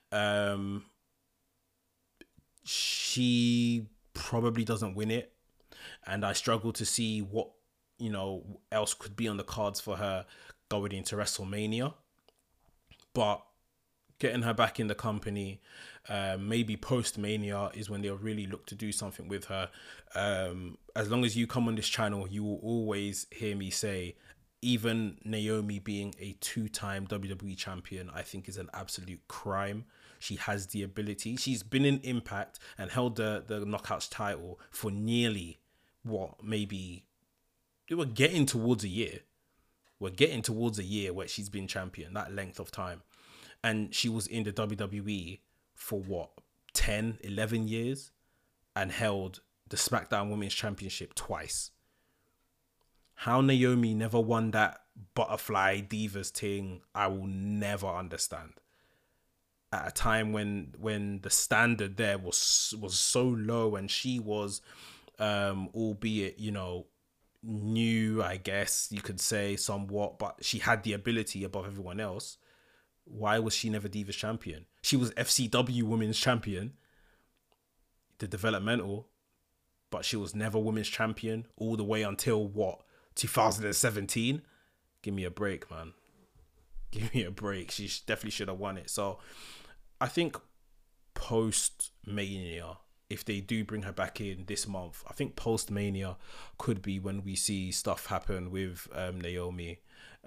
She probably doesn't win it, and I struggle to see what else could be on the cards for her going into WrestleMania. But getting her back in the company. Maybe post Mania is when they'll really look to do something with her. As long as you come on this channel, you will always hear me say, even Naomi being a 2-time WWE champion, I think is an absolute crime. She has the ability. She's been in Impact and held the Knockouts title for nearly, maybe, we're getting towards a year. We're getting towards a year where she's been champion, that length of time. And she was in the WWE for 10, 11 years and held the SmackDown Women's Championship twice. How Naomi never won that Butterfly Divas thing, I will never understand. At a time when the standard there was so low, and she was, albeit, new, I guess you could say, somewhat, but she had the ability above everyone else. Why was she never Divas champion? She was FCW Women's Champion, the developmental, but she was never Women's Champion all the way until 2017. Give me a break, man. Give me a break. She definitely should have won it. So I think post Mania, if they do bring her back in this month, I think post Mania could be when we see stuff happen with Naomi.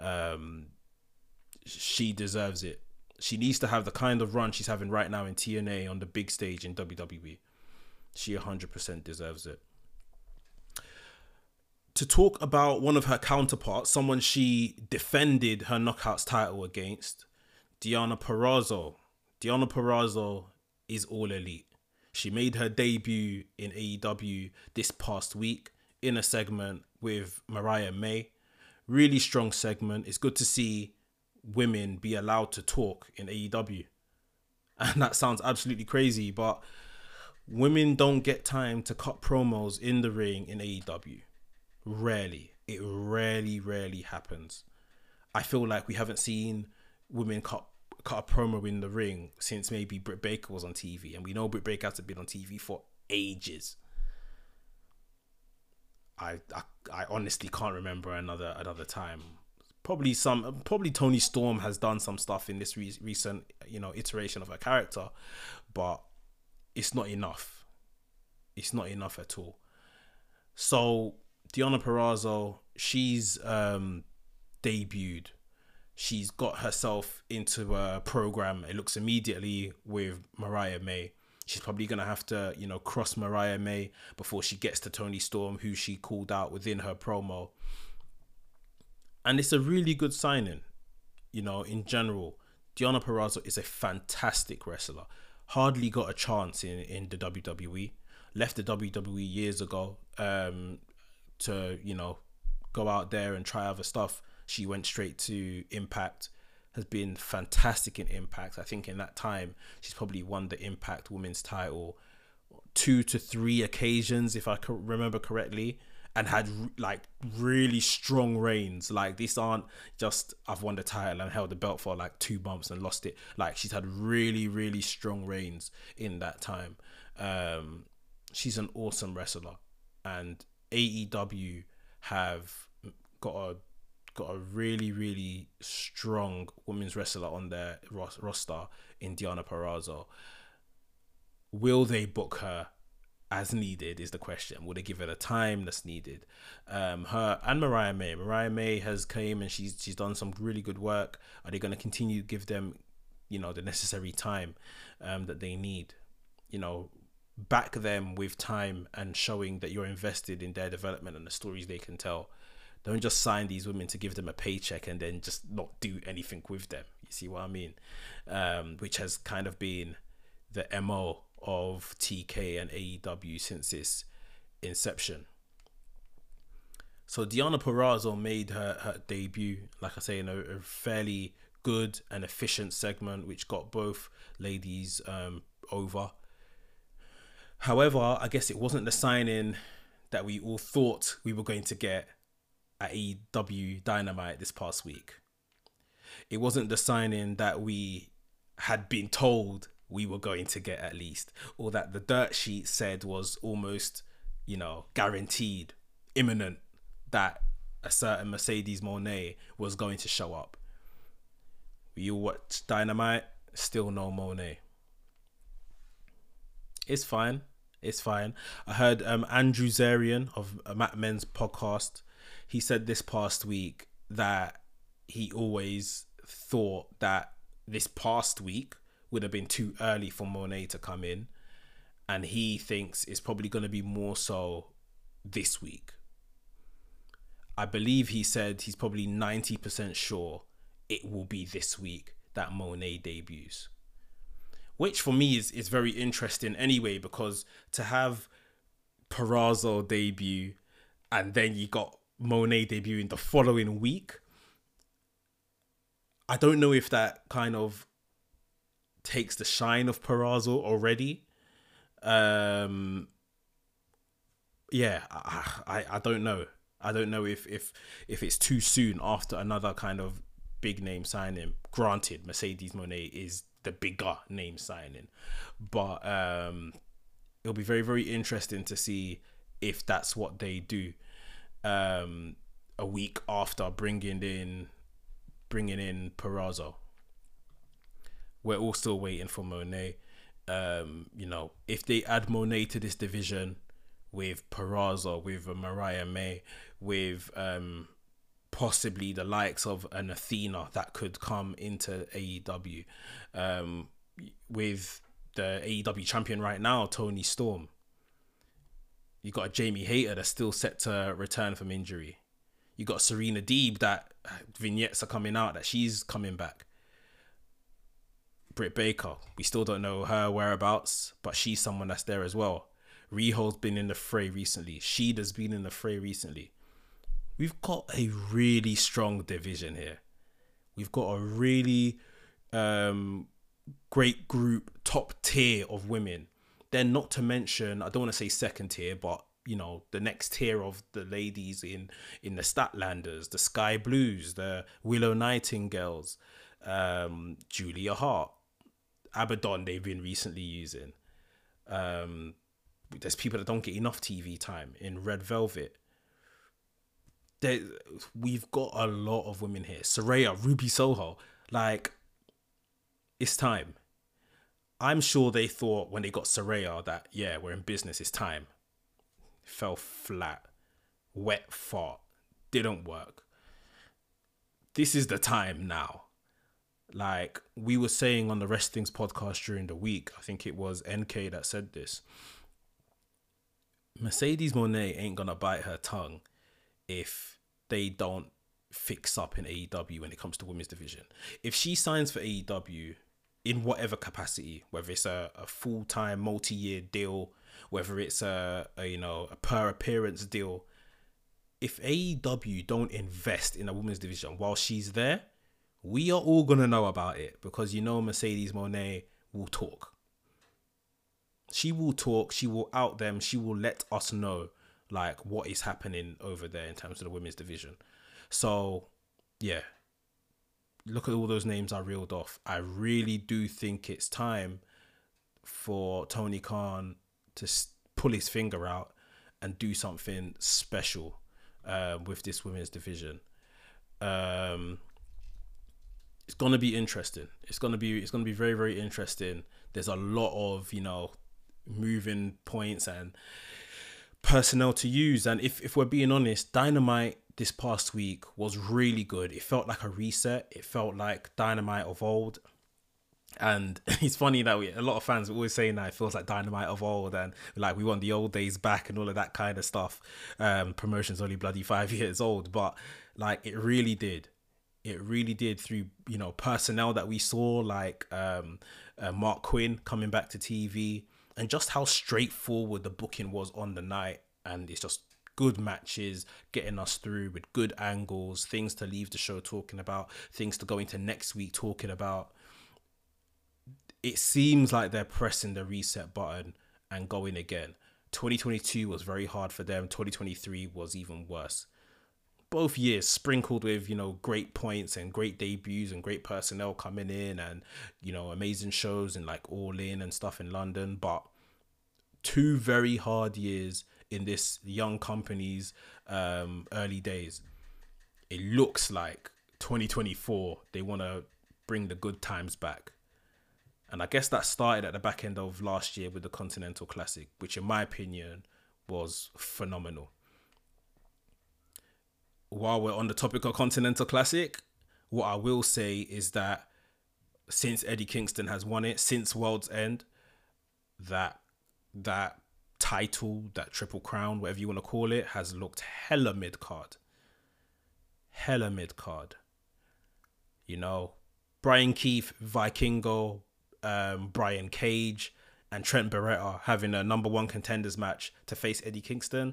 She deserves it. She needs to have the kind of run she's having right now in TNA on the big stage in WWE. She 100% deserves it. To talk about one of her counterparts, someone she defended her Knockouts title against, Deonna Purrazzo. Deonna Purrazzo is All Elite. She made her debut in AEW this past week in a segment with Mariah May. Really strong segment. It's good to see women be allowed to talk in AEW. And that sounds absolutely crazy, but women don't get time to cut promos in the ring in AEW. Rarely. It rarely happens. I feel like we haven't seen women cut a promo in the ring since maybe Britt Baker was on TV, and we know Britt Baker hasn't been on TV for ages. I honestly can't remember another time. Probably Toni Storm has done some stuff in this recent iteration of her character, but it's not enough. It's not enough at all. So Deonna Purrazzo, she's debuted. She's got herself into a program, it looks, immediately with Mariah May. She's probably going to have to, cross Mariah May before she gets to Toni Storm, who she called out within her promo. And it's a really good signing, in general. Deonna Purrazzo is a fantastic wrestler. Hardly got a chance in the WWE. Left the WWE years ago to, go out there and try other stuff. She went straight to Impact, has been fantastic in Impact. I think in that time, she's probably won the Impact Women's title 2 to 3 occasions, if I remember correctly, and had really strong reigns. Like, these aren't just, I've won the title and held the belt for 2 months and lost it. Like, she's had really strong reigns in that time. She's an awesome wrestler, and AEW have got a really strong women's wrestler on their roster in Deonna Purrazzo. Will they book her as needed is the question. Will they give her the time that's needed? Her and Mariah May has came and she's done some really good work. Are they going to continue to give them the necessary time that they need? Back them with time and showing that you're invested in their development and the stories they can tell. Don't just sign these women to give them a paycheck and then just not do anything with them. You see what I mean? Which has kind of been the MO of TK and AEW since its inception. So Deonna Purrazzo made her debut, like I say, in a fairly good and efficient segment, which got both ladies over. However, I guess it wasn't the signing that we all thought we were going to get at AEW Dynamite this past week. It wasn't the signing that we had been told we were going to get, at least, or that the dirt sheet said was almost, guaranteed, imminent, that a certain Mercedes Moné was going to show up. We all watched Dynamite. Still no Monet. It's fine. It's fine. I heard Andrew Zarian of Matt Men's podcast. He said this past week that he always thought that this past week would have been too early for Monet to come in, and he thinks it's probably going to be more so this week. I believe he said he's probably 90% sure it will be this week that Monet debuts. Which for me is very interesting anyway, because to have Peraza debut and then you got Monet debuting the following week, I don't know if that kind of takes the shine of Peraza already. Yeah, I don't know. I don't know if it's too soon after another kind of big name signing. Granted, Mercedes Monet is the bigger name signing, but it'll be very, very interesting to see if that's what they do a week after bringing in Peraza. We're all still waiting for Monet. If they add Monet to this division with Peraza, with Mariah May, with possibly the likes of an Athena that could come into AEW, with the AEW champion right now, Toni Storm. You got a Jamie Hayter that's still set to return from injury. You got Serena Deeb that vignettes are coming out that she's coming back. Britt Baker, we still don't know her whereabouts, but she's someone that's there as well. Riho's been in the fray recently. Shida's been in the fray recently. We've got a really strong division here. We've got a really great group, top tier of women. Then not to mention, I don't want to say second tier, but the next tier of the ladies in the Statlanders, the Sky Blues, the Willow Nightingales, Julia Hart, Abaddon they've been recently using. There's people that don't get enough TV time in Red Velvet. We've got a lot of women here. Saraya, Ruby Soho, it's time. I'm sure they thought when they got Saraya that, yeah, we're in business, it's time. Fell flat. Wet fart. Didn't work. This is the time now. We were saying on the Wrestling's podcast during the week, I think it was NK that said this. Mercedes Moné ain't gonna bite her tongue if they don't fix up in AEW when it comes to women's division. If she signs for AEW in whatever capacity, whether it's a full-time multi-year deal, whether it's a per appearance deal, if AEW don't invest in a women's division while she's there, we are all gonna know about it, because Mercedes Moné will talk. She will talk, she will out them, she will let us know what is happening over there in terms of the women's division. So yeah, look at all those names I reeled off. I really do think it's time for Tony Khan to pull his finger out and do something special with this women's division. It's gonna be interesting. It's gonna be very, very interesting. There's a lot of moving points and personnel to use, and if we're being honest, Dynamite this past week was really good. It felt like a reset. It felt like Dynamite of old. And it's funny that a lot of fans are always saying that it feels like Dynamite of old, and we want the old days back and all of that kind of stuff. Promotion's only bloody 5 years old, but it really did. It really did through personnel that we saw, Mark Quinn coming back to TV, and just how straightforward the booking was on the night. And it's just good matches, getting us through with good angles, things to leave the show talking about, things to go into next week talking about. It seems like they're pressing the reset button and going again. 2022 was very hard for them. 2023 was even worse. Both years sprinkled with, great points and great debuts and great personnel coming in, and, amazing shows and All In and stuff in London. But 2 very hard years in this young company's early days. It looks like 2024, they want to bring the good times back. And I guess that started at the back end of last year with the Continental Classic, which in my opinion was phenomenal. While we're on the topic of Continental Classic, what I will say is that since Eddie Kingston has won it, since World's End, that title, that Triple Crown, whatever you want to call it, has looked hella mid-card. Hella mid-card. You know, Brian Keith, Vikingo, Brian Cage, and Trent Beretta having a number one contenders match to face Eddie Kingston.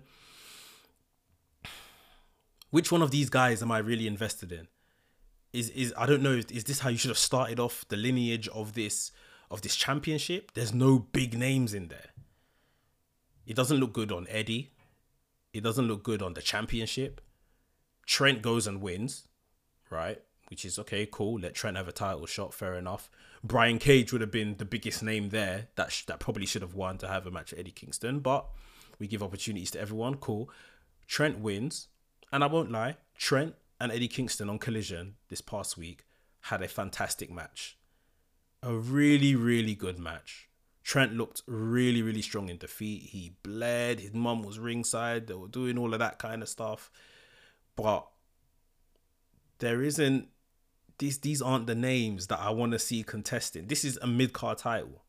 Which one of these guys am I really invested in? Is I don't know, is this how you should have started off the lineage of this championship? There's no big names in there. It doesn't look good on Eddie. It doesn't look good on the championship. Trent goes and wins, right? Which is okay, cool. Let Trent have a title shot, fair enough. Brian Cage would have been the biggest name there that probably should have won to have a match with Eddie Kingston, but we give opportunities to everyone, cool. Trent wins, and I won't lie, Trent and Eddie Kingston on Collision this past week had a fantastic match. A really, really good match. Trent looked really, really strong in defeat. He bled. His mum was ringside. They were doing all of that kind of stuff. But there isn't... These aren't the names that I want to see contesting. This is a mid-card title.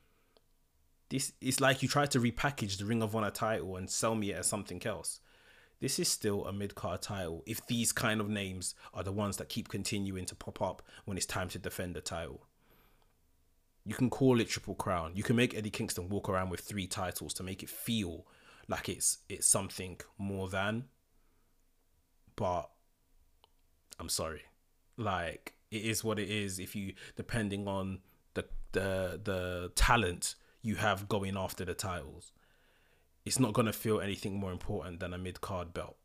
It's like you tried to repackage the Ring of Honor title and sell me it as something else. This is still a mid-card title if these kind of names are the ones that keep continuing to pop up when it's time to defend the title. You can call it Triple Crown. You can make Eddie Kingston walk around with 3 titles to make it feel like it's something more than. But I'm sorry. Like, it is what it is. If you, depending on the talent you have going after the titles, it's not going to feel anything more important than a mid-card belt.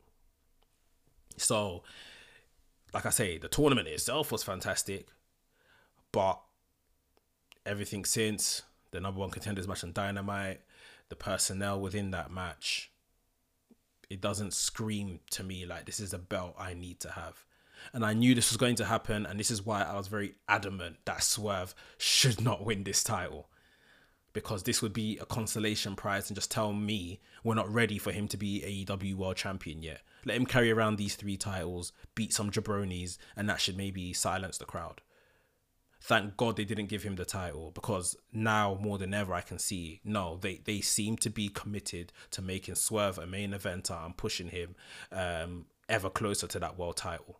So, like I say, the tournament itself was fantastic, but everything since, the number one contenders match on Dynamite, the personnel within that match, it doesn't scream to me like this is a belt I need to have. And I knew this was going to happen, and this is why I was very adamant that Swerve should not win this title. Because this would be a consolation prize and just tell me we're not ready for him to be AEW World Champion yet. Let him carry around these 3 titles, beat some jabronis, and that should maybe silence the crowd. Thank God they didn't give him the title, because now more than ever I can see, no, they seem to be committed to making Swerve a main eventer and pushing him ever closer to that world title.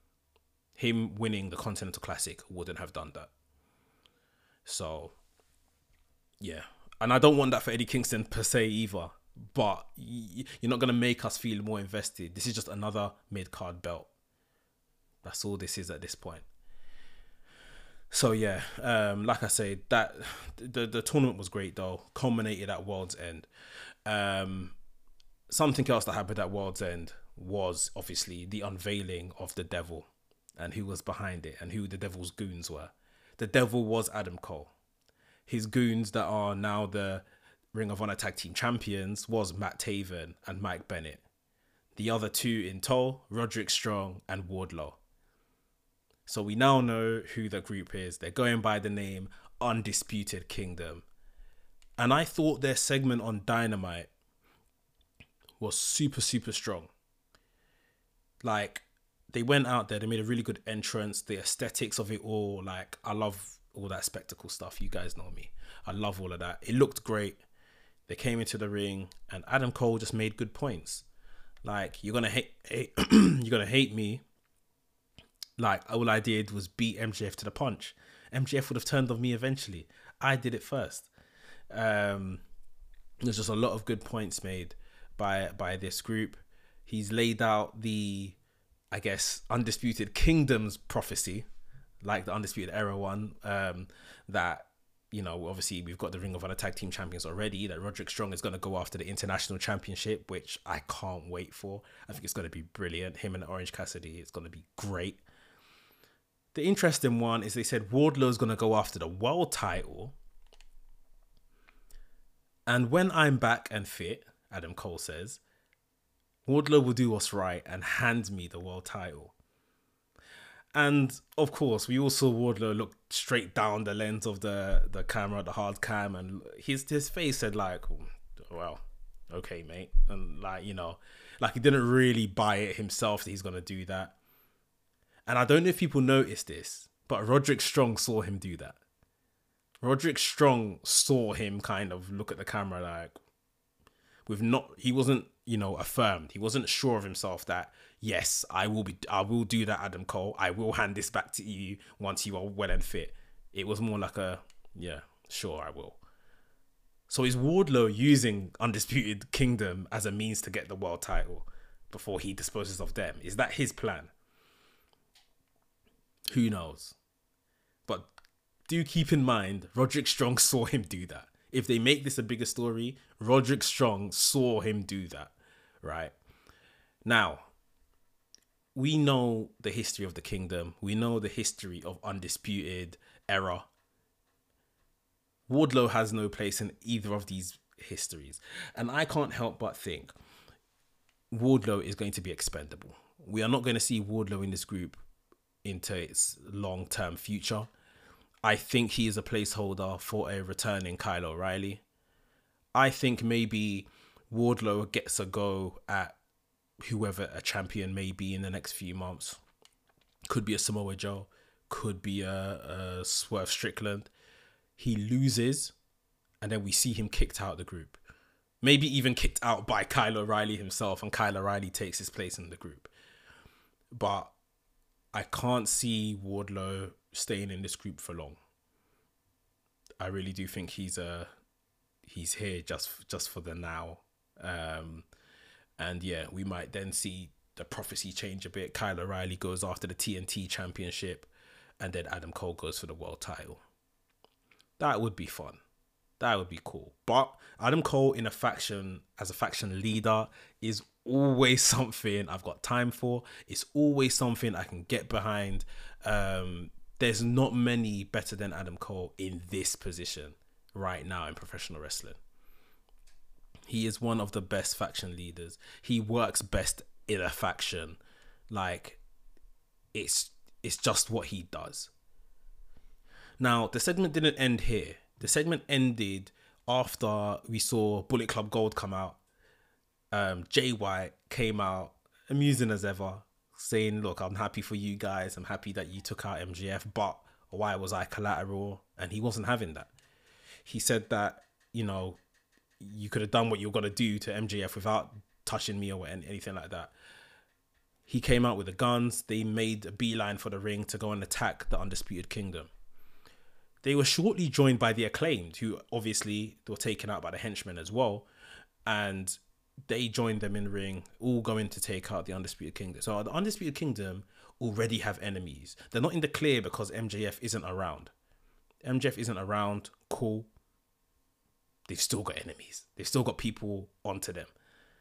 Him winning the Continental Classic wouldn't have done that. So, yeah. And I don't want that for Eddie Kingston per se either. But you're not going to make us feel more invested. This is just another mid-card belt. That's all this is at this point. So, yeah. Like I say, that the tournament was great, though. Culminated at World's End. Something else that happened at World's End was, obviously, the unveiling of the Devil. And who was behind it, and who the Devil's goons were. The Devil was Adam Cole. His goons that are now the Ring of Honor Tag Team Champions was Matt Taven and Mike Bennett. The other 2 in tow, Roderick Strong and Wardlow. So we now know who the group is. They're going by the name Undisputed Kingdom. And I thought their segment on Dynamite was super, super strong. Like, they went out there, they made a really good entrance, the aesthetics of it all, like, I love all that spectacle stuff, you guys know me. I love all of that. It looked great. They came into the ring, and Adam Cole just made good points. Like, you're gonna hate you're gonna hate me. Like, all I did was beat MJF to the punch. MJF would have turned on me eventually. I did it first. There's just a lot of good points made by this group. He's laid out the, I guess, Undisputed Kingdom's prophecy, like the Undisputed Era one, that, you know, obviously we've got the Ring of Honor Tag Team Champions already, that Roderick Strong is going to go after the International Championship, which I can't wait for. I think it's going to be brilliant. Him and Orange Cassidy, it's going to be great. The interesting one is they said Wardlow's going to go after the world title. And when I'm back and fit, Adam Cole says, Wardlow will do what's right and hand me the world title. And of course, we all saw Wardlow look straight down the lens of the camera, the hard cam, and his face said like, well, okay, mate. And like, you know, like he didn't really buy it himself that he's going to do that. And I don't know if people noticed this, but Roderick Strong saw him do that. Roderick Strong saw him kind of look at the camera like, he wasn't, you know, affirmed. He wasn't sure of himself that, yes, I will do that, Adam Cole. I will hand this back to you once you are well and fit. It was more like a, yeah, sure, I will. So is Wardlow using Undisputed Kingdom as a means to get the world title before he disposes of them? Is that his plan? Who knows? But do keep in mind, Roderick Strong saw him do that. If they make this a bigger story, Roderick Strong saw him do that, right? Now, we know the history of the Kingdom. We know the history of Undisputed Era. Wardlow has no place in either of these histories. And I can't help but think Wardlow is going to be expendable. We are not going to see Wardlow in this group into its long-term future. I think he is a placeholder for a returning Kyle O'Reilly. I think maybe Wardlow gets a go at whoever a champion may be in the next few months. Could be a Samoa Joe. Could be a Swerve Strickland. He loses, and then we see him kicked out of the group. Maybe even kicked out by Kyle O'Reilly himself, and Kyle O'Reilly takes his place in the group. But I can't see Wardlow staying in this group for long. I really do think he's here just for the now. And yeah, we might then see the prophecy change a bit. Kyle O'Reilly goes after the TNT championship, and then Adam Cole goes for the world title. That would be fun. That would be cool. But Adam Cole in a faction, as a faction leader, is always something I've got time for. It's always something I can get behind. There's not many better than Adam Cole in this position right now in professional wrestling. He is one of the best faction leaders. He works best in a faction. Like, it's just what he does. Now, the segment didn't end here. The segment ended after we saw Bullet Club Gold come out. Jay White came out, amusing as ever, saying, look, I'm happy for you guys. I'm happy that you took out MJF, but why was I collateral? And he wasn't having that. He said that, you know, you could have done what you were going to do to MJF without touching me or anything like that. He came out with the guns. They made a beeline for the ring to go and attack the Undisputed Kingdom. They were shortly joined by the Acclaimed, who obviously were taken out by the henchmen as well. And they joined them in the ring, all going to take out the Undisputed Kingdom. So the Undisputed Kingdom already have enemies. They're not in the clear because MJF isn't around. MJF isn't around, cool. They've still got enemies. They've still got people onto them.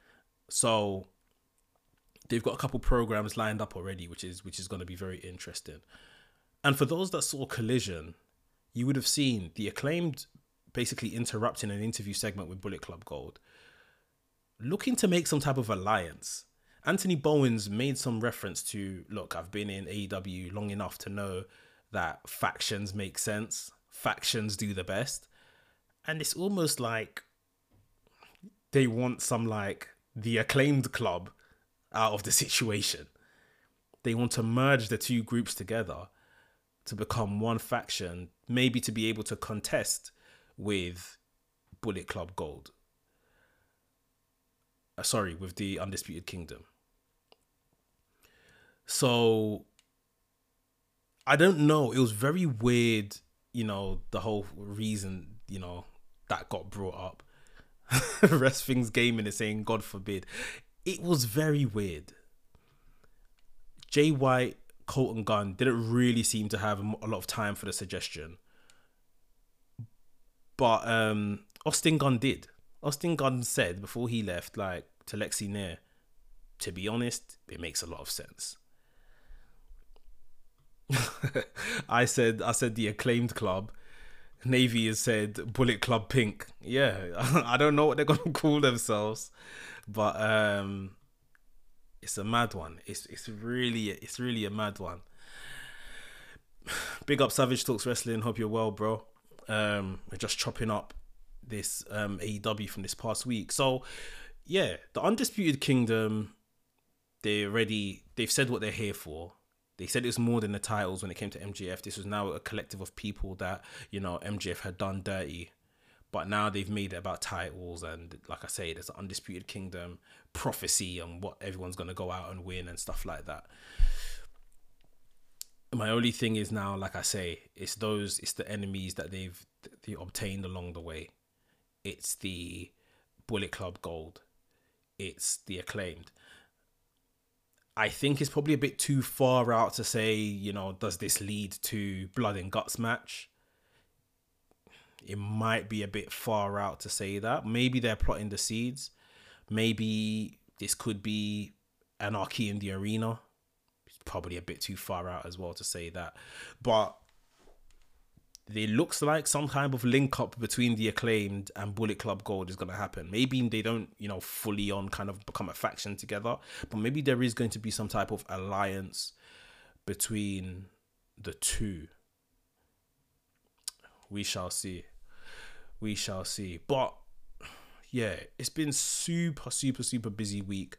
So they've got a couple programs lined up already, which is going to be very interesting. And for those that saw Collision, you would have seen the Acclaimed basically interrupting an interview segment with Bullet Club Gold, looking to make some type of alliance. Anthony Bowens made some reference to, look, I've been in AEW long enough to know that factions make sense. Factions do the best. And it's almost like they want some, like, the Acclaimed club out of the situation. They want to merge the two groups together to become one faction, maybe to be able to contest with Bullet Club Gold. With the Undisputed Kingdom. So, I don't know. It was very weird, you know, the whole reason, you know, that got brought up. Wrestling's Gaming is saying, God forbid. It was very weird. Jay White, Colton Gunn didn't really seem to have a lot of time for the suggestion. But Austin Gunn did. Austin Gunn said before he left, like, to Lexi Nair, to be honest, it makes a lot of sense. I said the Acclaimed Club. Navy has said Bullet Club Pink. Yeah, I don't know what they're gonna call themselves, but it's a mad one. It's really a mad one. Big up Savage Talks Wrestling. Hope you're well, bro. We're just chopping up this AEW from this past week. So yeah, the Undisputed Kingdom, they've said what they're here for. They said it was more than the titles when it came to MJF. This was now a collective of people that, MJF had done dirty. But now they've made it about titles, and like I say, there's an Undisputed Kingdom prophecy on what everyone's gonna go out and win and stuff like that. My only thing is now, like I say, it's the enemies that they obtained along the way. It's the Bullet Club Gold. It's the Acclaimed. I think it's probably a bit too far out to say, does this lead to Blood and Guts match? It might be a bit far out to say that. Maybe they're plotting the seeds. Maybe this could be Anarchy in the Arena. It's probably a bit too far out as well to say that. But it looks like some kind of link up between the Acclaimed and Bullet Club Gold is going to happen. Maybe they don't, fully on kind of become a faction together, but maybe there is going to be some type of alliance between the two. We shall see. But yeah, it's been super busy week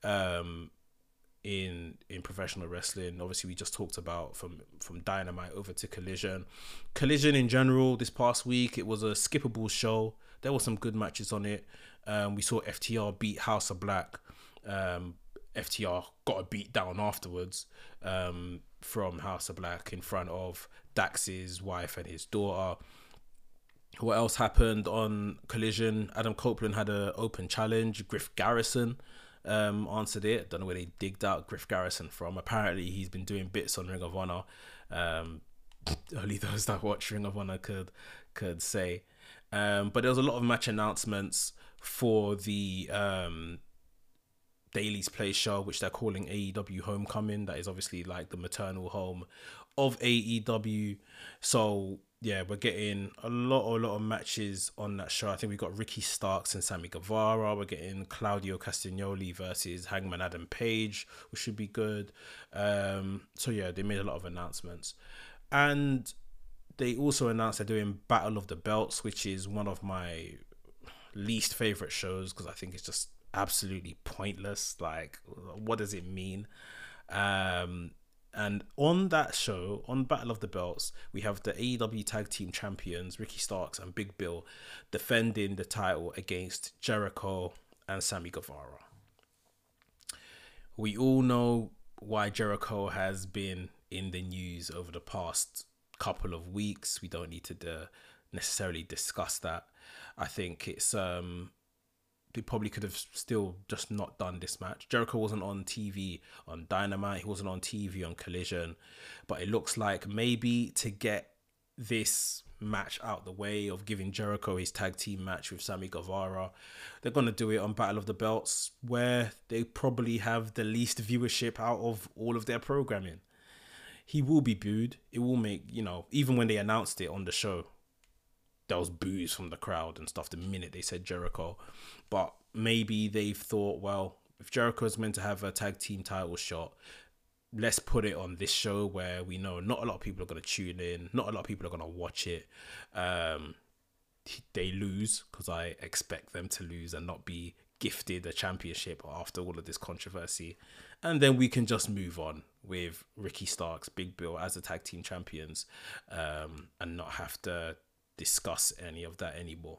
in professional wrestling. Obviously, we just talked about from Dynamite over to Collision in general. This past week, it was a skippable show. There were some good matches on it. We saw FTR beat House of Black. FTR got a beat down afterwards from House of Black in front of Dax's wife and his daughter. What else happened on Collision? Adam Copeland had an open challenge. Griff Garrison answered it. Don't know where they digged out Griff Garrison from. Apparently he's been doing bits on Ring of Honor. Only those that watch Ring of Honor could say. But there was a lot of match announcements for the Daily's Place show, which they're calling AEW Homecoming. That is obviously like the maternal home of AEW. So yeah, we're getting a lot of matches on that show. I think we got Ricky Starks and Sammy Guevara. We're getting Claudio Castagnoli versus Hangman Adam Page, which should be good. So yeah, they made a lot of announcements. And they also announced they're doing Battle of the Belts, which is one of my least favorite shows because I think it's just absolutely pointless. Like, what does it mean? And on that show, on Battle of the Belts, we have the AEW Tag Team Champions, Ricky Starks and Big Bill, defending the title against Jericho and Sammy Guevara. We all know why Jericho has been in the news over the past couple of weeks. We don't need to necessarily discuss that. I think it's they probably could have still just not done this match. Jericho wasn't on TV on Dynamite. He wasn't on TV on Collision. But it looks like maybe to get this match out the way of giving Jericho his tag team match with Sammy Guevara, they're going to do it on Battle of the Belts, where they probably have the least viewership out of all of their programming. He will be booed. It will make, even when they announced it on the show, there was boos from the crowd and stuff the minute they said Jericho. But maybe they've thought, well, if Jericho's meant to have a tag team title shot, let's put it on this show where we know not a lot of people are going to tune in, not a lot of people are going to watch it. They lose, because I expect them to lose and not be gifted a championship after all of this controversy. And then we can just move on with Ricky Starks, Big Bill as the tag team champions, and not have to discuss any of that anymore.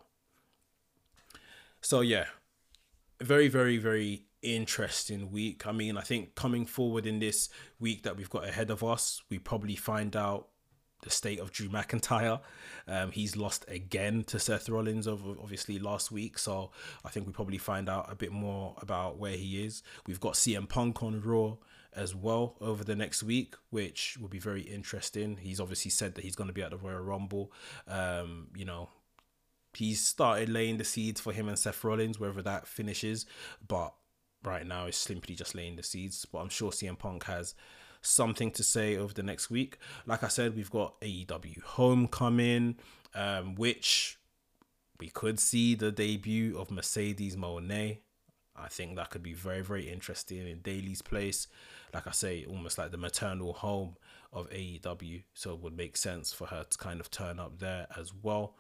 So yeah, very interesting week. I mean, I think coming forward in this week that we've got ahead of us, we probably find out the state of Drew McIntyre. He's lost again to Seth Rollins obviously last week, so I think we probably find out a bit more about where he is. We've got CM Punk on Raw as well over the next week, which will be very interesting. He's obviously said that he's going to be at the Royal Rumble. He's started laying the seeds for him and Seth Rollins, wherever that finishes, but right now it's simply just laying the seeds. But I'm sure CM Punk has something to say over the next week. Like I said, we've got AEW Homecoming, which we could see the debut of Mercedes Moné. I think that could be very, very interesting in Daily's place. Like I say, almost like the maternal home of AEW. So it would make sense for her to kind of turn up there as well.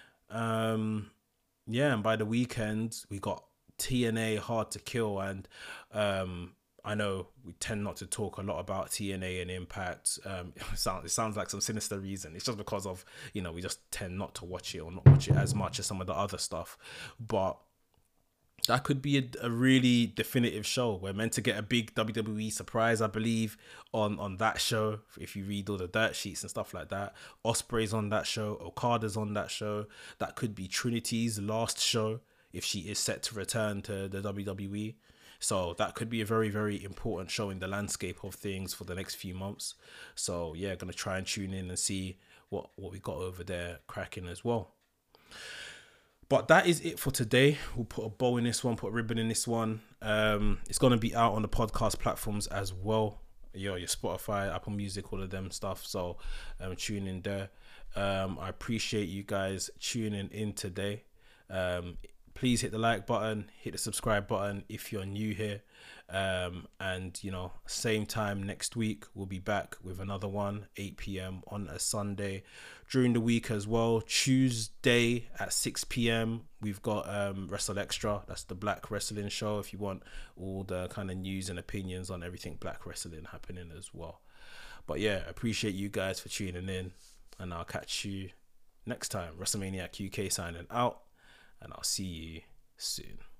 Yeah, and by the weekend, we got TNA Hard to Kill. And I know we tend not to talk a lot about TNA and Impact. It sounds like some sinister reason. It's just because of, we just tend not to watch it or not watch it as much as some of the other stuff. But that could be a really definitive show. We're meant to get a big WWE surprise, I believe, on that show. If you read all the dirt sheets and stuff like that, Osprey's on that show, Okada's on that show. That could be Trinity's last show if she is set to return to the WWE. So that could be a very, very important show in the landscape of things for the next few months. So yeah, gonna try and tune in and see what we got over there cracking as well. But that is it for today. We'll put a bow in this one, put a ribbon in this one. It's going to be out on the podcast platforms as well. Your Spotify, Apple Music, all of them stuff. So tune in there. I appreciate you guys tuning in today. Please hit the like button, hit the subscribe button if you're new here. And, same time next week, we'll be back with another one, 8 p.m. on a Sunday. During the week as well, Tuesday at 6 p.m, we've got Wrestle Extra. That's the Black Wrestling show if you want all the kind of news and opinions on everything Black Wrestling happening as well. But yeah, appreciate you guys for tuning in, and I'll catch you next time. WrestleManiac UK signing out, and I'll see you soon.